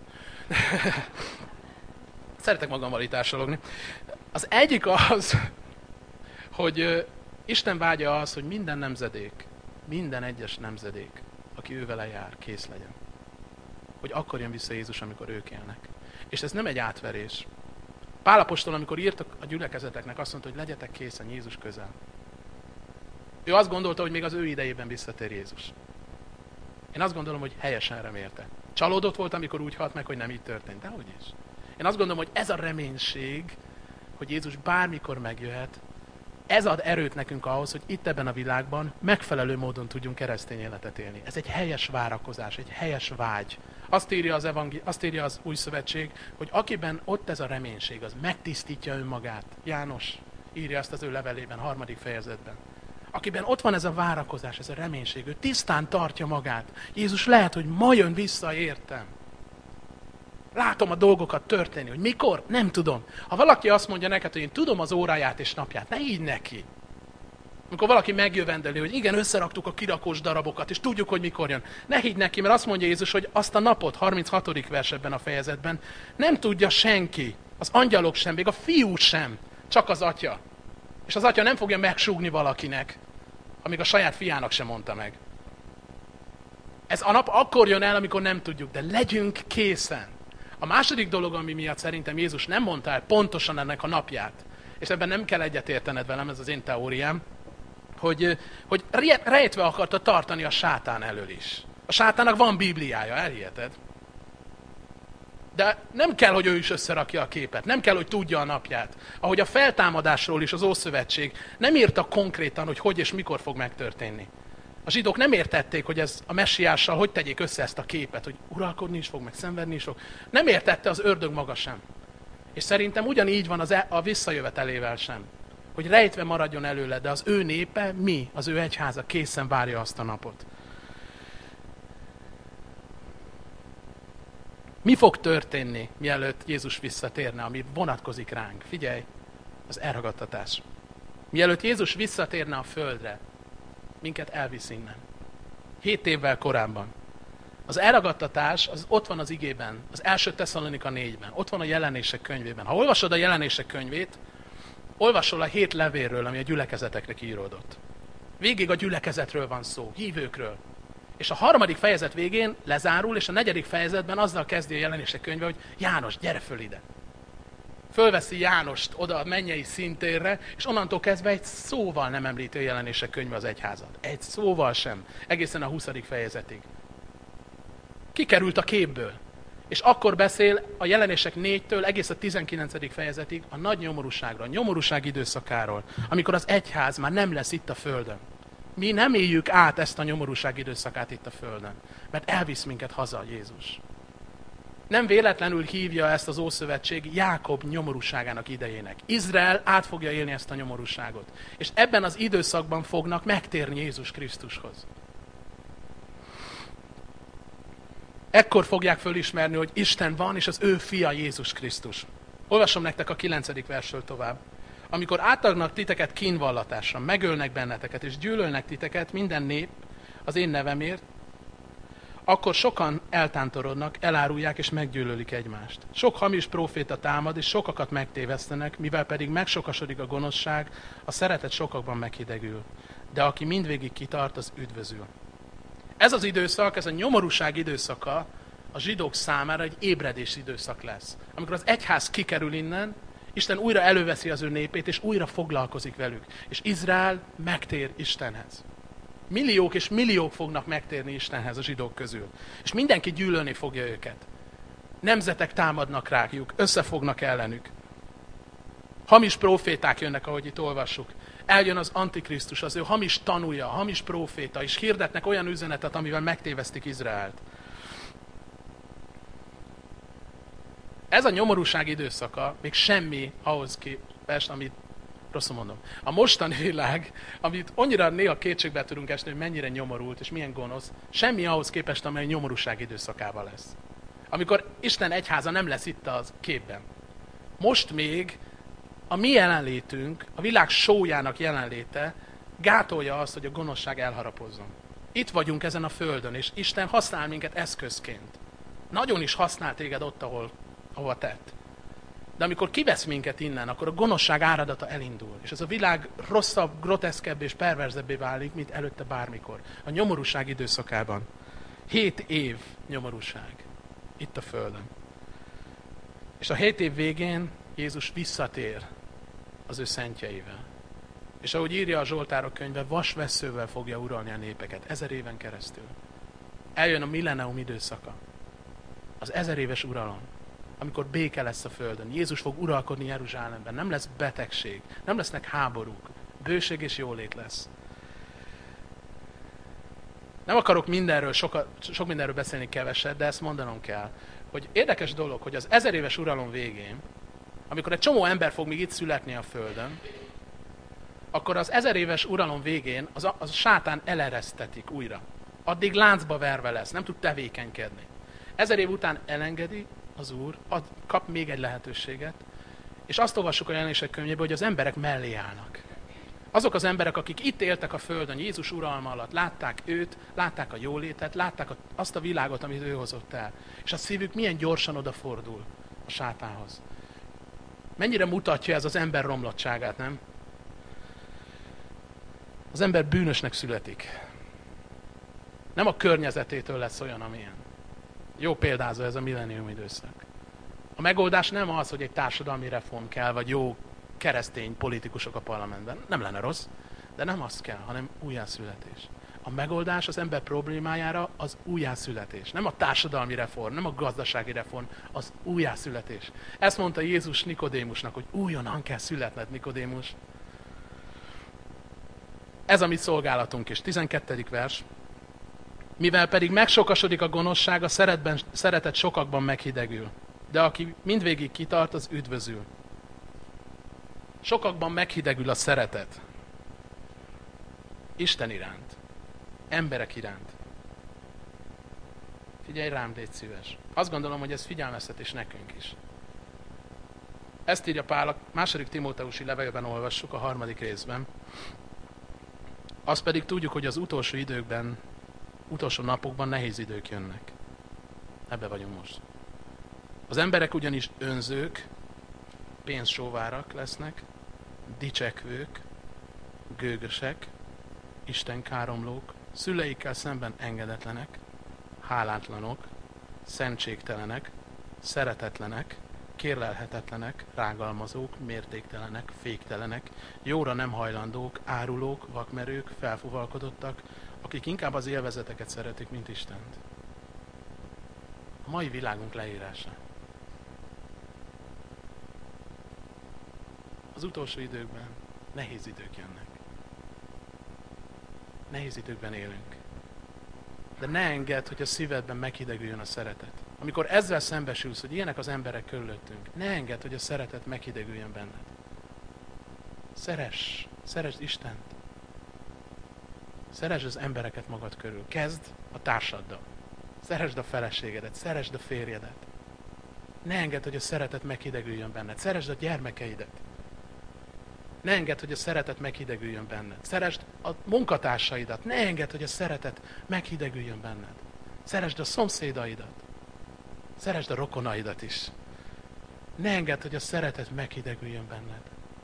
Szeretek magammal itt társalogni. Az egyik az, hogy Isten vágya az, hogy minden nemzedék, minden egyes nemzedék, aki ő vele jár, kész legyen. Hogy akkor jön vissza Jézus, amikor ők élnek. És ez nem egy átverés. Pál apostol, amikor írt a gyülekezeteknek, azt mondta, hogy legyetek készen, Jézus közel. Ő azt gondolta, hogy még az ő idejében visszatér Jézus. Én azt gondolom, hogy helyesen remélte. Csalódott volt, amikor úgy halt meg, hogy nem így történt. Dehogy is. Én azt gondolom, hogy ez a reménység, hogy Jézus bármikor megjöhet, ez ad erőt nekünk ahhoz, hogy itt ebben a világban megfelelő módon tudjunk keresztény életet élni. Ez egy helyes várakozás, egy helyes vágy. Azt írja az Új Szövetség, hogy akiben ott ez a reménység, az megtisztítja önmagát. János írja ezt az ő levelében, 3. fejezetben. Akiben ott van ez a várakozás, ez a reménység, ő tisztán tartja magát. Jézus lehet, hogy ma jön vissza, értem. Látom a dolgokat történni, hogy mikor? Nem tudom. Ha valaki azt mondja neked, hogy én tudom az óráját és napját, ne higgy neki. Amikor valaki megjövendeli, hogy igen, összeraktuk a kirakós darabokat, és tudjuk, hogy mikor jön. Ne higgy neki, mert azt mondja Jézus, hogy azt a napot, 36. versben a fejezetben, nem tudja senki, az angyalok sem, még a fiú sem, csak az atya. És az atya nem fogja megsúgni valakinek, amíg a saját fiának sem mondta meg. Ez a nap akkor jön el, amikor nem tudjuk, de legyünk készen. A második dolog, ami miatt szerintem Jézus nem mondta el pontosan ennek a napját, és ebben nem kell egyetértened velem, ez az én teóriám, hogy rejtve akarta tartani a sátán elől is. A sátának van Bibliája, elhiheted? De nem kell, hogy ő is összerakja a képet, nem kell, hogy tudja a napját. Ahogy a feltámadásról is az Ószövetség nem írta konkrétan, hogy és mikor fog megtörténni. A zsidók nem értették, hogy ez a messiással hogy tegyék össze ezt a képet, hogy uralkodni is fog, meg szenvedni is fog. Nem értette az ördög maga sem. És szerintem ugyanígy van a visszajövetelével sem. Hogy rejtve maradjon előle, de az ő népe, mi, az ő egyháza készen várja azt a napot. Mi fog történni, mielőtt Jézus visszatérne, ami vonatkozik ránk? Figyelj, az elragadtatás. Mielőtt Jézus visszatérne a földre, minket elvisz innen. 7 évvel korábban. Az elragadtatás az ott van az igében, az első Tesszalonika 4-ben, ott van a Jelenések könyvében. Ha olvasod a Jelenések könyvét, olvasol a 7 levélről, ami a gyülekezetekre kiíródott. Végig a gyülekezetről van szó, hívőkről. És a 3. fejezet végén lezárul, és a 4. fejezetben azzal kezdi a Jelenések könyve, hogy János, gyere föl ide. Fölveszi Jánost oda a mennyei szintérre, és onnantól kezdve egy szóval nem említi a Jelenések könyve az egyházat. Egy szóval sem. Egészen a 20. fejezetig. Kikerült a képből. És akkor beszél a Jelenések 4-től egész a 19. fejezetig a nagy nyomorúságra, a nyomorúság időszakáról, amikor az egyház már nem lesz itt a földön. Mi nem éljük át ezt a nyomorúság időszakát itt a földön, mert elvisz minket haza Jézus. Nem véletlenül hívja ezt az Ószövetség Jákob nyomorúságának idejének. Izrael át fogja élni ezt a nyomorúságot. És ebben az időszakban fognak megtérni Jézus Krisztushoz. Ekkor fogják fölismerni, hogy Isten van, és az ő fia Jézus Krisztus. Olvasom nektek a 9. versről tovább. Amikor átadnak titeket kínvallatásra, megölnek benneteket, és gyűlölnek titeket minden nép az én nevemért, akkor sokan eltántorodnak, elárulják és meggyűlölik egymást. Sok hamis próféta támad, és sokakat megtévesztenek, mivel pedig megsokasodik a gonoszság, a szeretet sokakban meghidegül. De aki mindvégig kitart, az üdvözül. Ez az időszak, ez a nyomorúság időszaka a zsidók számára egy ébredés időszak lesz. Amikor az egyház kikerül innen, Isten újra előveszi az ő népét, és újra foglalkozik velük. És Izrael megtér Istenhez. Milliók és milliók fognak megtérni Istenhez a zsidók közül. És mindenki gyűlölni fogja őket. Nemzetek támadnak rájuk, összefognak ellenük. Hamis próféták jönnek, ahogy itt olvassuk. Eljön az Antikrisztus, az ő hamis tanúja, hamis próféta, és hirdetnek olyan üzenetet, amivel megtévesztik Izraelt. Ez a nyomorúság időszaka még semmi ahhoz képest, amit rosszul mondom. A mostani világ, amit annyira néha kétségbe tudunk esni, hogy mennyire nyomorult és milyen gonosz, semmi ahhoz képest, amely nyomorúság időszakával lesz. Amikor Isten egyháza nem lesz itt az képben. Most még a mi jelenlétünk, a világ sójának jelenléte gátolja azt, hogy a gonoszság elharapozzon. Itt vagyunk ezen a földön, és Isten használ minket eszközként. Nagyon is használ téged ott, ahova tett. De amikor kivesz minket innen, akkor a gonoszság áradata elindul. És ez a világ rosszabb, groteszkebb és perverzebbé válik, mint előtte bármikor. A nyomorúság időszakában. 7 év nyomorúság. Itt a földön. És a 7 év végén Jézus visszatér az ő szentjeivel. És ahogy írja a Zsoltárok könyve, vasvesszővel fogja uralni a népeket 1000 éven keresztül. Eljön a millennium időszaka. Az 1000 éves uralom. Amikor béke lesz a földön. Jézus fog uralkodni Jeruzsálemben. Nem lesz betegség, nem lesznek háborúk. Bőség és jólét lesz. Nem akarok mindenről, sok mindenről beszélni keveset, de ezt mondanom kell, hogy érdekes dolog, hogy az 1000 éves uralom végén, amikor egy csomó ember fog még itt születni a földön, akkor az 1000 éves uralom végén az sátán eleresztetik újra. Addig láncba verve lesz, nem tud tevékenykedni. 1000 év után elengedi az Úr, kap még egy lehetőséget, és azt olvassuk a Jelenések könyvében, hogy az emberek mellé állnak. Azok az emberek, akik itt éltek a földön, Jézus uralma alatt, látták őt, látták a jólétet, látták azt a világot, amit ő hozott el. És a szívük milyen gyorsan odafordul a sátánhoz. Mennyire mutatja ez az ember romlottságát, nem? Az ember bűnösnek születik. Nem a környezetétől lesz olyan, amilyen. Jó példázó ez a millennium időszak. A megoldás nem az, hogy egy társadalmi reform kell, vagy jó keresztény politikusok a parlamentben. Nem lenne rossz, de nem az kell, hanem újjászületés. A megoldás az ember problémájára az újjászületés. Nem a társadalmi reform, nem a gazdasági reform, az újjászületés. Ezt mondta Jézus Nikodémusnak, hogy újonnan kell születned, Nikodémus. Ez a mi szolgálatunk is. 12. vers. Mivel pedig megsokasodik a gonoszság, a szeretet sokakban meghidegül. De aki mindvégig kitart, az üdvözül. Sokakban meghidegül a szeretet. Isten iránt. Emberek iránt. Figyelj rám, légy szíves. Azt gondolom, hogy ez figyelmeztetés nekünk is. Ezt írja Pál a 2. Timóteusi levélben olvassuk, a 3. részben. Azt pedig tudjuk, hogy az utolsó időkben Utolsó napokban nehéz idők jönnek. Ebbe vagyunk most. Az emberek ugyanis önzők, pénzsóvárak lesznek, dicsekvők, gőgösek, istenkáromlók, szüleikkel szemben engedetlenek, hálátlanok, szentségtelenek, szeretetlenek, kérlelhetetlenek, rágalmazók, mértéktelenek, féktelenek, jóra nem hajlandók, árulók, vakmerők, felfuvalkodottak, akik inkább az élvezeteket szeretik, mint Istent. A mai világunk leírása. Az utolsó időkben nehéz idők jönnek. Nehéz időkben élünk. De ne engedd, hogy a szívedben meghidegüljön a szeretet. Amikor ezzel szembesülsz, hogy ilyenek az emberek körülöttünk, ne engedd, hogy a szeretet meghidegüljön benned. Szeresd Istent. Szeresd az embereket magad körül. Kezdd a társaddal. Szeresd a feleségedet, szeresd a férjedet. Ne engedd, hogy a szeretet meghidegüljön benned. Szeresd a gyermekeidet. Ne engedd, hogy a szeretet meghidegüljön benned. Szeresd a munkatársaidat. Ne engedd, hogy a szeretet meghidegüljön benned. Szeresd a szomszédaidat. Szeresd a rokonaidat is. Ne engedd, hogy a szeretet meghidegüljön benned.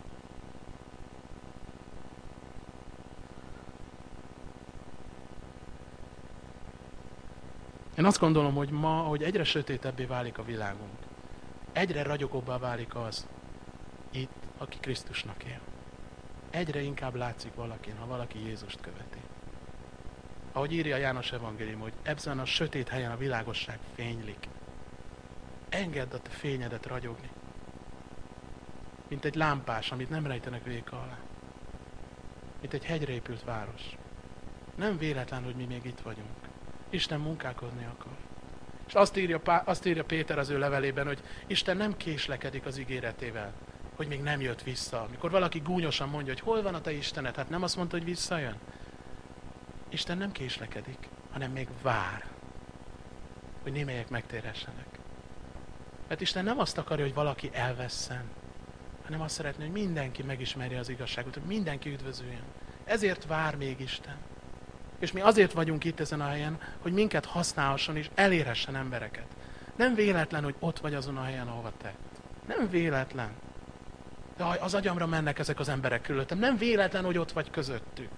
Én azt gondolom, hogy ma, hogy egyre sötétebbé válik a világunk, egyre ragyogóbbá válik az itt, aki Krisztusnak él. Egyre inkább látszik valakin, ha valaki Jézust követi. Ahogy írja János evangélium, hogy ebben a sötét helyen a világosság fénylik. Engedd a te fényedet ragyogni. Mint egy lámpás, amit nem rejtenek véka alá. Mint egy hegyre épült város. Nem véletlen, hogy mi még itt vagyunk. Isten munkálkodni akar. És azt írja Péter az ő levelében, hogy Isten nem késlekedik az ígéretével, hogy még nem jött vissza. Mikor valaki gúnyosan mondja, hogy hol van a te Istened, hát nem azt mondta, hogy visszajön. Isten nem késlekedik, hanem még vár, hogy némelyek megtérhessenek. Mert Isten nem azt akarja, hogy valaki elvesszen, hanem azt szeretné, hogy mindenki megismerje az igazságot, hogy mindenki üdvözüljön. Ezért vár még Isten. És mi azért vagyunk itt ezen a helyen, hogy minket használhasson és elérhessen embereket. Nem véletlen, hogy ott vagy azon a helyen, ahova te. Nem véletlen. Jaj, az agyamra mennek ezek az emberek körülöttem. Nem véletlen, hogy ott vagy közöttük.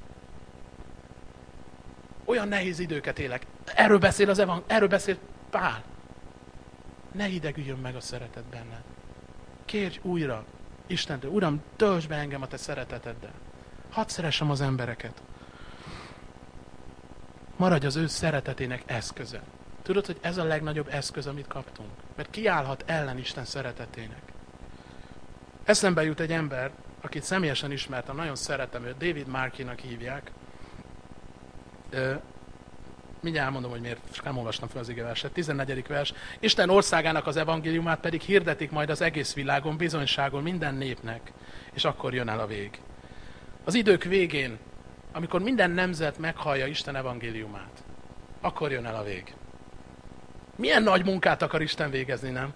Olyan nehéz időket élek. Erről beszél Pál. Ne hidegüljön meg a szeretet benned. Kérj újra Istentől, Uram, töltsd be engem a te szereteteddel. Hadd szeressem az embereket. Maradj az ő szeretetének eszköze. Tudod, hogy ez a legnagyobb eszköz, amit kaptunk? Mert kiállhat ellen Isten szeretetének. Eszembe jut egy ember, akit személyesen ismertem, nagyon szeretem őt, David Markinak hívják. Mindjárt elmondom, hogy miért nem olvastam fel az igeverset. 14. vers. Isten országának az evangéliumát pedig hirdetik majd az egész világon, bizonyságol minden népnek, és akkor jön el a vég. Az idők végén, amikor minden nemzet meghallja Isten evangéliumát, akkor jön el a vég. Milyen nagy munkát akar Isten végezni, nem?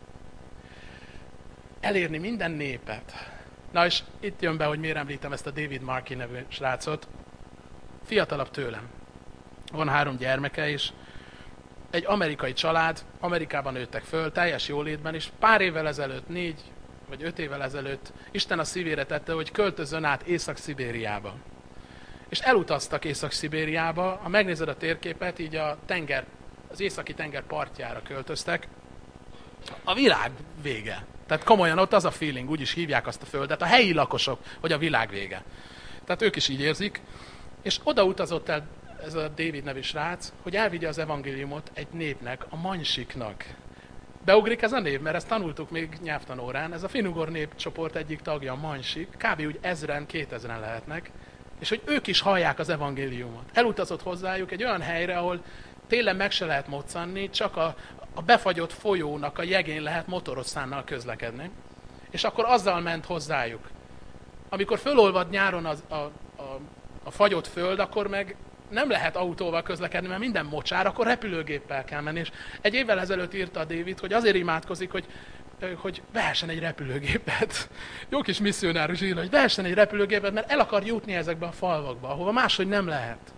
Elérni minden népet. Na és itt jön be, hogy miért említem ezt a David Markey nevű srácot. Fiatalabb tőlem. Van 3 gyermeke is. Egy amerikai család, Amerikában nőttek föl, teljes jólétben, és pár évvel ezelőtt, 4 vagy 5 évvel ezelőtt Isten a szívére tette, hogy költözzön át Észak-Szibériába. És elutaztak Észak-Szibériába, ha megnézed a térképet, így az északi tenger partjára költöztek. A világ vége. Tehát komolyan ott az a feeling, úgy is hívják azt a földet, a helyi lakosok, hogy a világ vége. Tehát ők is így érzik. És oda utazott el ez a David nevű srác, hogy elvigye az evangéliumot egy népnek, a Mansiknak. Beugrik ez a név, mert ezt tanultuk még nyelvtanórán. Ez a finnugor népcsoport egyik tagja, a Mansik. Kb. Úgy 1000-2000 lehetnek. És hogy ők is hallják az evangéliumot. Elutazott hozzájuk egy olyan helyre, ahol télen meg se lehet moccanni, csak a befagyott folyónak a jegén lehet motororszánnal közlekedni. És akkor azzal ment hozzájuk. Amikor fölolvad nyáron a fagyott föld, akkor meg nem lehet autóval közlekedni, mert minden mocsár, akkor repülőgéppel kell menni. És egy évvel ezelőtt írta a David, hogy azért imádkozik, hogy vehessen egy repülőgépet. Jó kis misszionárus írja, hogy vehessen egy repülőgépet, mert el akar jutni ezekbe a falvakba, ahova máshogy nem lehet.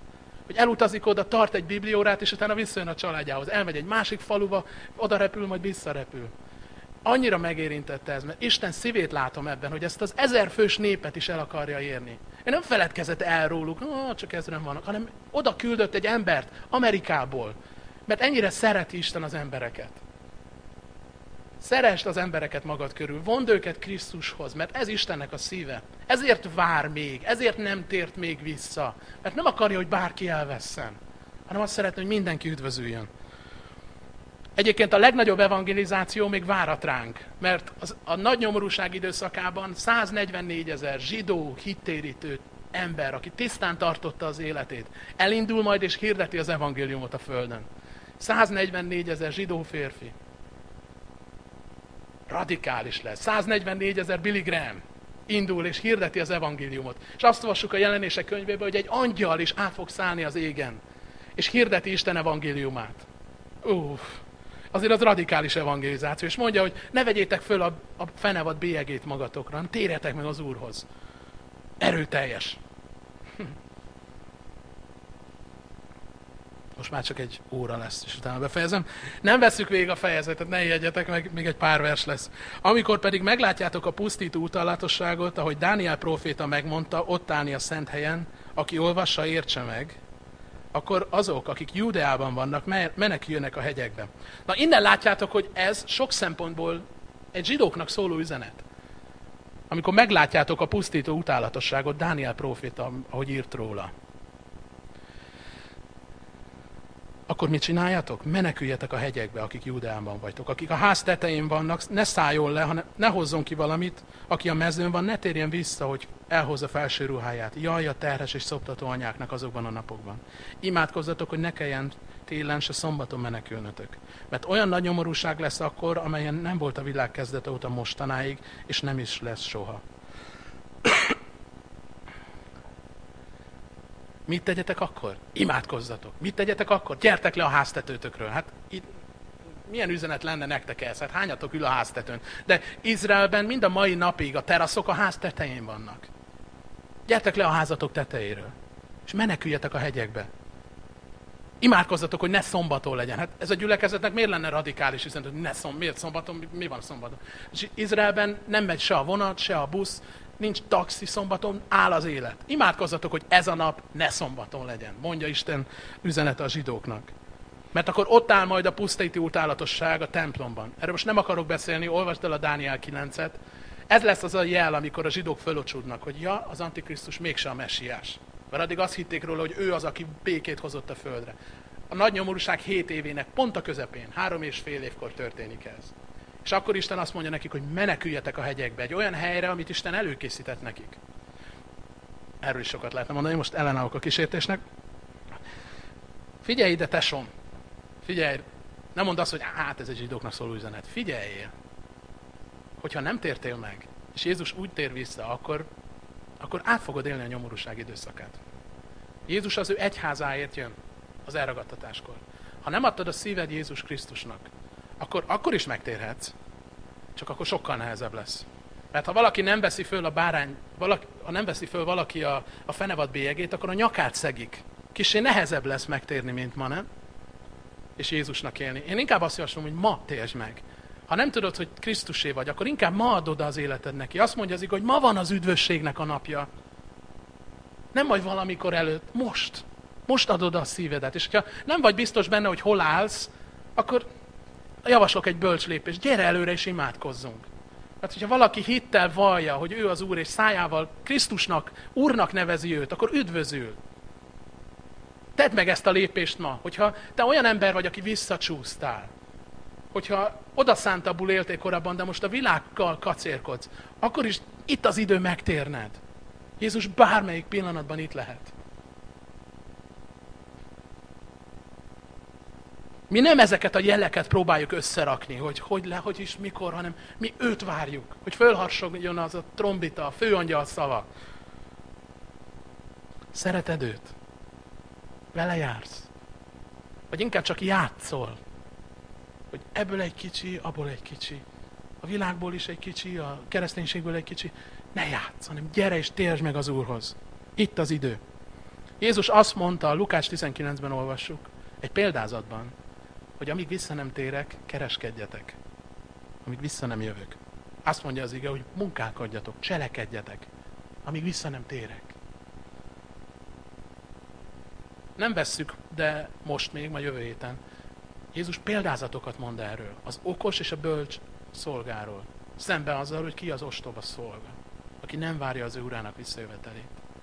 Hogy elutazik oda, tart egy bibliórát, és utána visszajön a családjához. Elmegy egy másik faluba, oda repül, majd visszarepül. Annyira megérintette ez, mert Isten szívét látom ebben, hogy ezt az 1000 fős népet is el akarja érni. Én nem feledkezett el róluk, csak 1000-en vannak, hanem oda küldött egy embert Amerikából, mert ennyire szereti Isten az embereket. Szeresd az embereket magad körül, vondd őket Krisztushoz, mert ez Istennek a szíve. Ezért vár még, ezért nem tért még vissza. Mert nem akarja, hogy bárki elvesszen, hanem azt szeretné, hogy mindenki üdvözüljön. Egyébként a legnagyobb evangelizáció még várat ránk, mert a nagy nyomorúság időszakában 144 000 zsidó hittérítő ember, aki tisztán tartotta az életét, elindul majd és hirdeti az evangéliumot a földön. 144 000 zsidó férfi. Radikális lesz. 144 000 Billy Graham indul és hirdeti az evangéliumot. És azt olvassuk a Jelenések könyvében, hogy egy angyal is át fog szállni az égen, és hirdeti Isten evangéliumát. Azért az radikális evangelizáció. És mondja, hogy ne vegyétek föl a fenevad bélyegét magatokra, hanem térjetek meg az Úrhoz. Erőteljes. Most már csak egy óra lesz, és utána befejezem. Nem vesszük végig a fejezetet, ne ijedjetek meg, még egy pár vers lesz. Amikor pedig meglátjátok a pusztító utalatosságot, ahogy Dániel próféta megmondta, ott állni a szent helyen, aki olvassa, értse meg, akkor azok, akik Júdeában vannak, meneküljenek a hegyekbe. Na, innen látjátok, hogy ez sok szempontból egy zsidóknak szóló üzenet. Amikor meglátjátok a pusztító utálatosságot, Dániel próféta, ahogy írt róla. Akkor mit csináljatok? Meneküljetek a hegyekbe, akik Júdeában vagytok. Akik a ház tetején vannak, ne szálljon le, hanem ne hozzon ki valamit. Aki a mezőn van, ne térjen vissza, hogy elhozza felső ruháját. Jaj, a terhes és szoptató anyáknak azokban a napokban. Imádkozzatok, hogy ne kelljen télen se szombaton menekülnötök. Mert olyan nagy nyomorúság lesz akkor, amelyen nem volt a világ kezdete óta mostanáig, és nem is lesz soha. Mit tegyetek akkor? Imádkozzatok. Mit tegyetek akkor? Gyertek le a háztetőtökről. Hát itt milyen üzenet lenne nektek ez? Hát hányatok ül a háztetőn? De Izraelben mind a mai napig a teraszok a ház tetején vannak. Gyertek le a házatok tetejéről. És meneküljetek a hegyekbe. Imádkozzatok, hogy ne szombaton legyen. Hát ez a gyülekezetnek miért lenne radikális üzenet, hogy miért szombaton? Mi van szombaton? És Izraelben nem megy se a vonat, se a busz, nincs taxi szombaton, áll az élet. Imádkozzatok, hogy ez a nap ne szombaton legyen, mondja Isten üzenete a zsidóknak. Mert akkor ott áll majd a pusztító utálatosság a templomban. Erről most nem akarok beszélni, olvasd el a Dániel 9-et. Ez lesz az a jel, amikor a zsidók fölocsúdnak, hogy ja, az Antikrisztus mégse a messiás. Mert addig azt hitték róla, hogy ő az, aki békét hozott a földre. A nagy nyomorúság 7 évének pont a közepén, 3,5 évkor történik ez. És akkor Isten azt mondja nekik, hogy meneküljetek a hegyekbe, egy olyan helyre, amit Isten előkészített nekik. Erről is sokat lehetne mondani, most ellenállok a kísértésnek. Figyelj ide, tesom! Figyelj! Nem mondd azt, hogy hát ez egy zsidóknak szóló üzenet. Figyeljél! Hogyha nem tértél meg, és Jézus úgy tér vissza, akkor át fogod élni a nyomorúság időszakát. Jézus az ő egyházáért jön az elragadtatáskor. Ha nem adtad a szíved Jézus Krisztusnak, akkor is megtérhetsz, csak akkor sokkal nehezebb lesz. Mert ha valaki nem veszi föl ha nem veszi föl valaki a fenevad bélyegét, akkor a nyakát szegik. Kissé nehezebb lesz megtérni, mint ma, nem? És Jézusnak élni. Én inkább azt javaslom, hogy ma térsd meg. Ha nem tudod, hogy Krisztusé vagy, akkor inkább ma adod az életed neki. Azt mondja az igaz, hogy ma van az üdvösségnek a napja. Nem majd valamikor előtt, most. Most adod a szívedet. És ha nem vagy biztos benne, hogy hol állsz, akkor javaslok egy bölcs lépést. Gyere előre és imádkozzunk. Mert hogyha valaki hittel vallja, hogy ő az Úr, és szájával Krisztusnak, Úrnak nevezi őt, akkor üdvözül. Tedd meg ezt a lépést ma, hogyha te olyan ember vagy, aki visszacsúsztál. Hogyha odaszántabbul éltél korábban, de most a világgal kacérkodsz, akkor is itt az idő megtérned. Jézus bármelyik pillanatban itt lehet. Mi nem ezeket a jeleket próbáljuk összerakni, hogy is, mikor, hanem mi őt várjuk, hogy fölharsogjon az a trombita, a főangyal szava. Szereted őt? Vele jársz? Vagy inkább csak játszol? Hogy ebből egy kicsi, abból egy kicsi. A világból is egy kicsi, a kereszténységből egy kicsi. Ne játsz, hanem gyere és térsd meg az Úrhoz. Itt az idő. Jézus azt mondta, a Lukács 19-ben olvassuk, egy példázatban, hogy amíg vissza nem térek, kereskedjetek. Amíg vissza nem jövök. Azt mondja az ige, hogy munkálkodjatok, cselekedjetek, amíg vissza nem térek. Nem vesszük, de most még, majd jövő héten. Jézus példázatokat mond erről, az okos és a bölcs szolgáról. Szemben azzal, hogy ki az ostoba szolga, aki nem várja az ő urának visszajövetelét.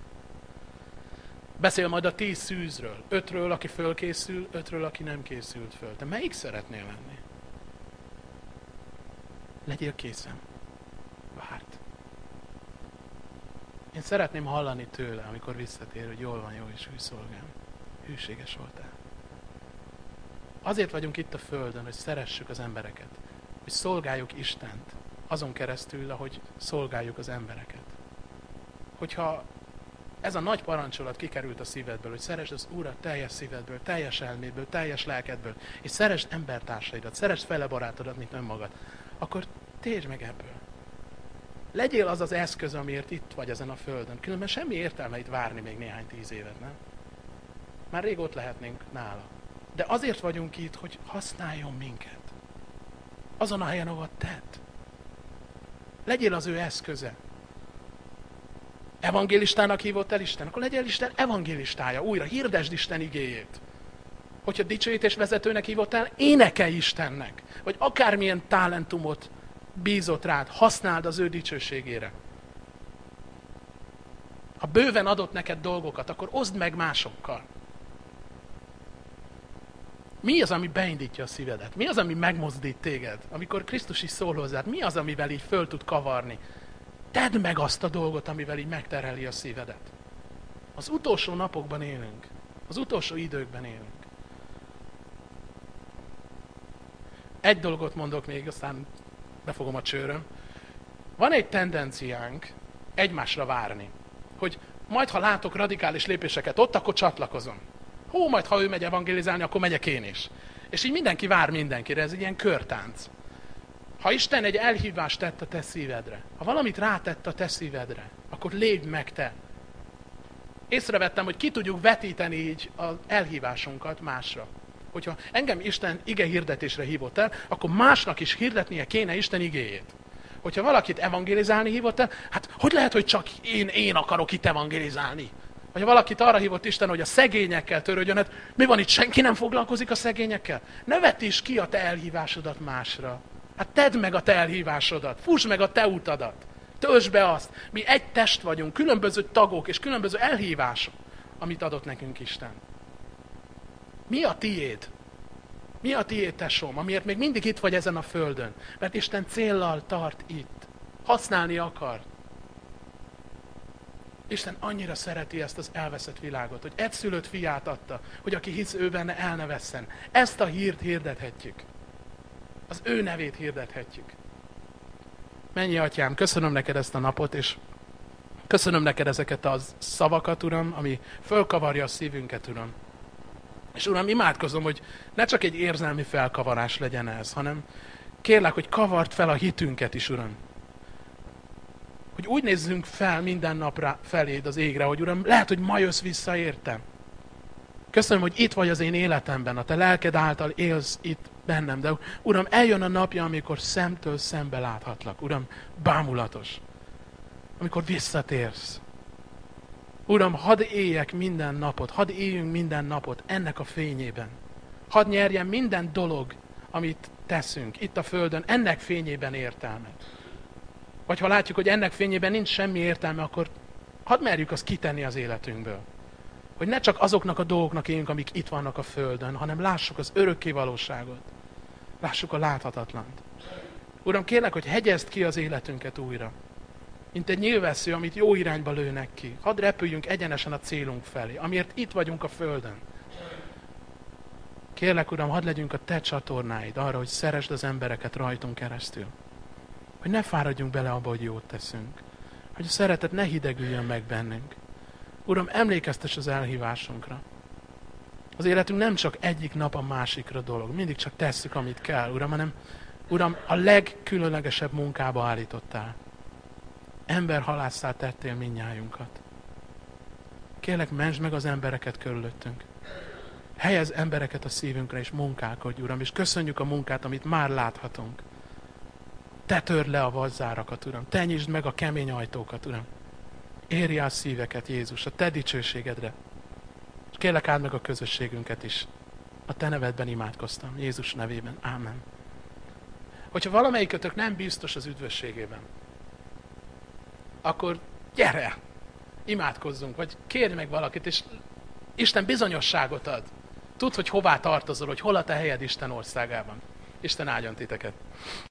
Beszél majd a 10 szűzről, 5-ről, aki fölkészül, 5-ről, aki nem készült föl. Te melyik szeretnél lenni? Legyél készen. Várd. Én szeretném hallani tőle, amikor visszatér, hogy jól van, jó és hű szolgám. Hűséges voltál. Azért vagyunk itt a Földön, hogy szeressük az embereket. Hogy szolgáljuk Istent azon keresztül, ahogy szolgáljuk az embereket. Hogyha ez a nagy parancsolat kikerült a szívedből, hogy szeresd az Urat teljes szívedből, teljes elmédből, teljes lelkedből, és szeresd embertársaidat, szeresd fele barátodat, mint önmagad, akkor térj meg ebből. Legyél az az eszköz, amiért itt vagy ezen a Földön. Különben semmi értelme itt várni még néhány 10 évet, nem? Már rég ott lehetnénk nála. De azért vagyunk itt, hogy használjon minket. Azon a helyen, ahol tett. Legyél az ő eszköze. Evangélistának hívott el Isten, akkor legyél Isten evangélistája. Újra hirdesd Isten igéjét. Hogyha dicsőítés vezetőnek hívott el, énekelj Istennek. Vagy akármilyen talentumot bízott rád, használd az ő dicsőségére. Ha bőven adott neked dolgokat, akkor oszd meg másokkal. Mi az, ami beindítja a szívedet? Mi az, ami megmozdít téged? Amikor Krisztus is szól hozzád, mi az, amivel így föl tud kavarni? Tedd meg azt a dolgot, amivel így megterheli a szívedet. Az utolsó napokban élünk. Az utolsó időkben élünk. Egy dolgot mondok még, aztán befogom a csőröm. Van egy tendenciánk egymásra várni, hogy majd, ha látok radikális lépéseket ott, akkor csatlakozom. Majd, ha ő megy evangelizálni, akkor megyek én is. És így mindenki vár mindenkire, ez egy ilyen körtánc. Ha Isten egy elhívást tett a te szívedre, ha valamit rátett a te szívedre, akkor lépj meg te. Észrevettem, hogy ki tudjuk vetíteni így az elhívásunkat másra. Hogyha engem Isten ige hirdetésre hívott el, akkor másnak is hirdetnie kéne Isten igéjét. Hogyha valakit evangelizálni hívott el, hát hogy lehet, hogy csak én akarok itt evangelizálni? Vagy ha valakit arra hívott Isten, hogy a szegényekkel törődjön, hát mi van itt, senki nem foglalkozik a szegényekkel? Ne vetíts ki a te elhívásodat másra. Hát tedd meg a te elhívásodat, fuss meg a te utadat. Töltsd be azt. Mi egy test vagyunk, különböző tagok és különböző elhívások, amit adott nekünk Isten. Mi a tiéd? Mi a tiéd, tesóm, amiért még mindig itt vagy ezen a földön? Mert Isten céllal tart itt. Használni akar. Isten annyira szereti ezt az elveszett világot, hogy egyszülött fiát adta, hogy aki hisz ő benne, el ne vesszen. Ezt a hírt hirdethetjük. Az ő nevét hirdethetjük. Mennyi Atyám, köszönöm neked ezt a napot, és köszönöm neked ezeket a szavakat, Uram, ami fölkavarja a szívünket, Uram. És Uram, imádkozom, hogy ne csak egy érzelmi felkavarás legyen ez, hanem kérlek, hogy kavard fel a hitünket is, Uram. Hogy úgy nézzünk fel minden napra feléd az égre, hogy Uram, lehet, hogy ma jössz vissza, értem. Köszönöm, hogy itt vagy az én életemben, a te lelked által élsz itt bennem, de Uram, eljön a napja, amikor szemtől szembe láthatlak. Uram, bámulatos. Amikor visszatérsz. Uram, hadd éljek minden napot, hadd éljünk minden napot ennek a fényében. Hadd nyerjen minden dolog, amit teszünk itt a Földön, ennek fényében értelmet. Vagy ha látjuk, hogy ennek fényében nincs semmi értelme, akkor hadd merjük azt kitenni az életünkből. Hogy ne csak azoknak a dolgoknak éljünk, amik itt vannak a Földön, hanem lássuk az örökké valóságot. Lássuk a láthatatlant. Uram, kérlek, hogy hegyezd ki az életünket újra. Mint egy nyílvessző, amit jó irányba lőnek ki. Hadd repüljünk egyenesen a célunk felé, amiért itt vagyunk a Földön. Kérlek, Uram, hadd legyünk a te csatornáid arra, hogy szeresd az embereket rajtunk keresztül. Hogy ne fáradjunk bele abba, hogy jót teszünk. Hogy a szeretet ne hidegüljön meg bennünk. Uram, emlékeztes az elhívásunkra. Az életünk nem csak egyik nap a másikra dolog. Mindig csak tesszük, amit kell, Uram, hanem Uram, a legkülönlegesebb munkába állítottál. Emberhalásszá tettél mindnyájunkat. Kérlek, mentsd meg az embereket körülöttünk. Helyezz embereket a szívünkre, és munkálkodj, Uram, és köszönjük a munkát, amit már láthatunk. Te törd le a vadzárakat, Uram. Te nyisd meg a kemény ajtókat, Uram. Érj el szíveket, Jézus, a Te dicsőségedre. És kérlek, áld meg a közösségünket is. A Te nevedben imádkoztam, Jézus nevében. Ámen. Hogyha valamelyikötök nem biztos az üdvösségében, akkor gyere, imádkozzunk, vagy kérj meg valakit, és Isten bizonyosságot ad. Tudd, hogy hová tartozol, hogy hol a te helyed Isten országában. Isten áldjon titeket.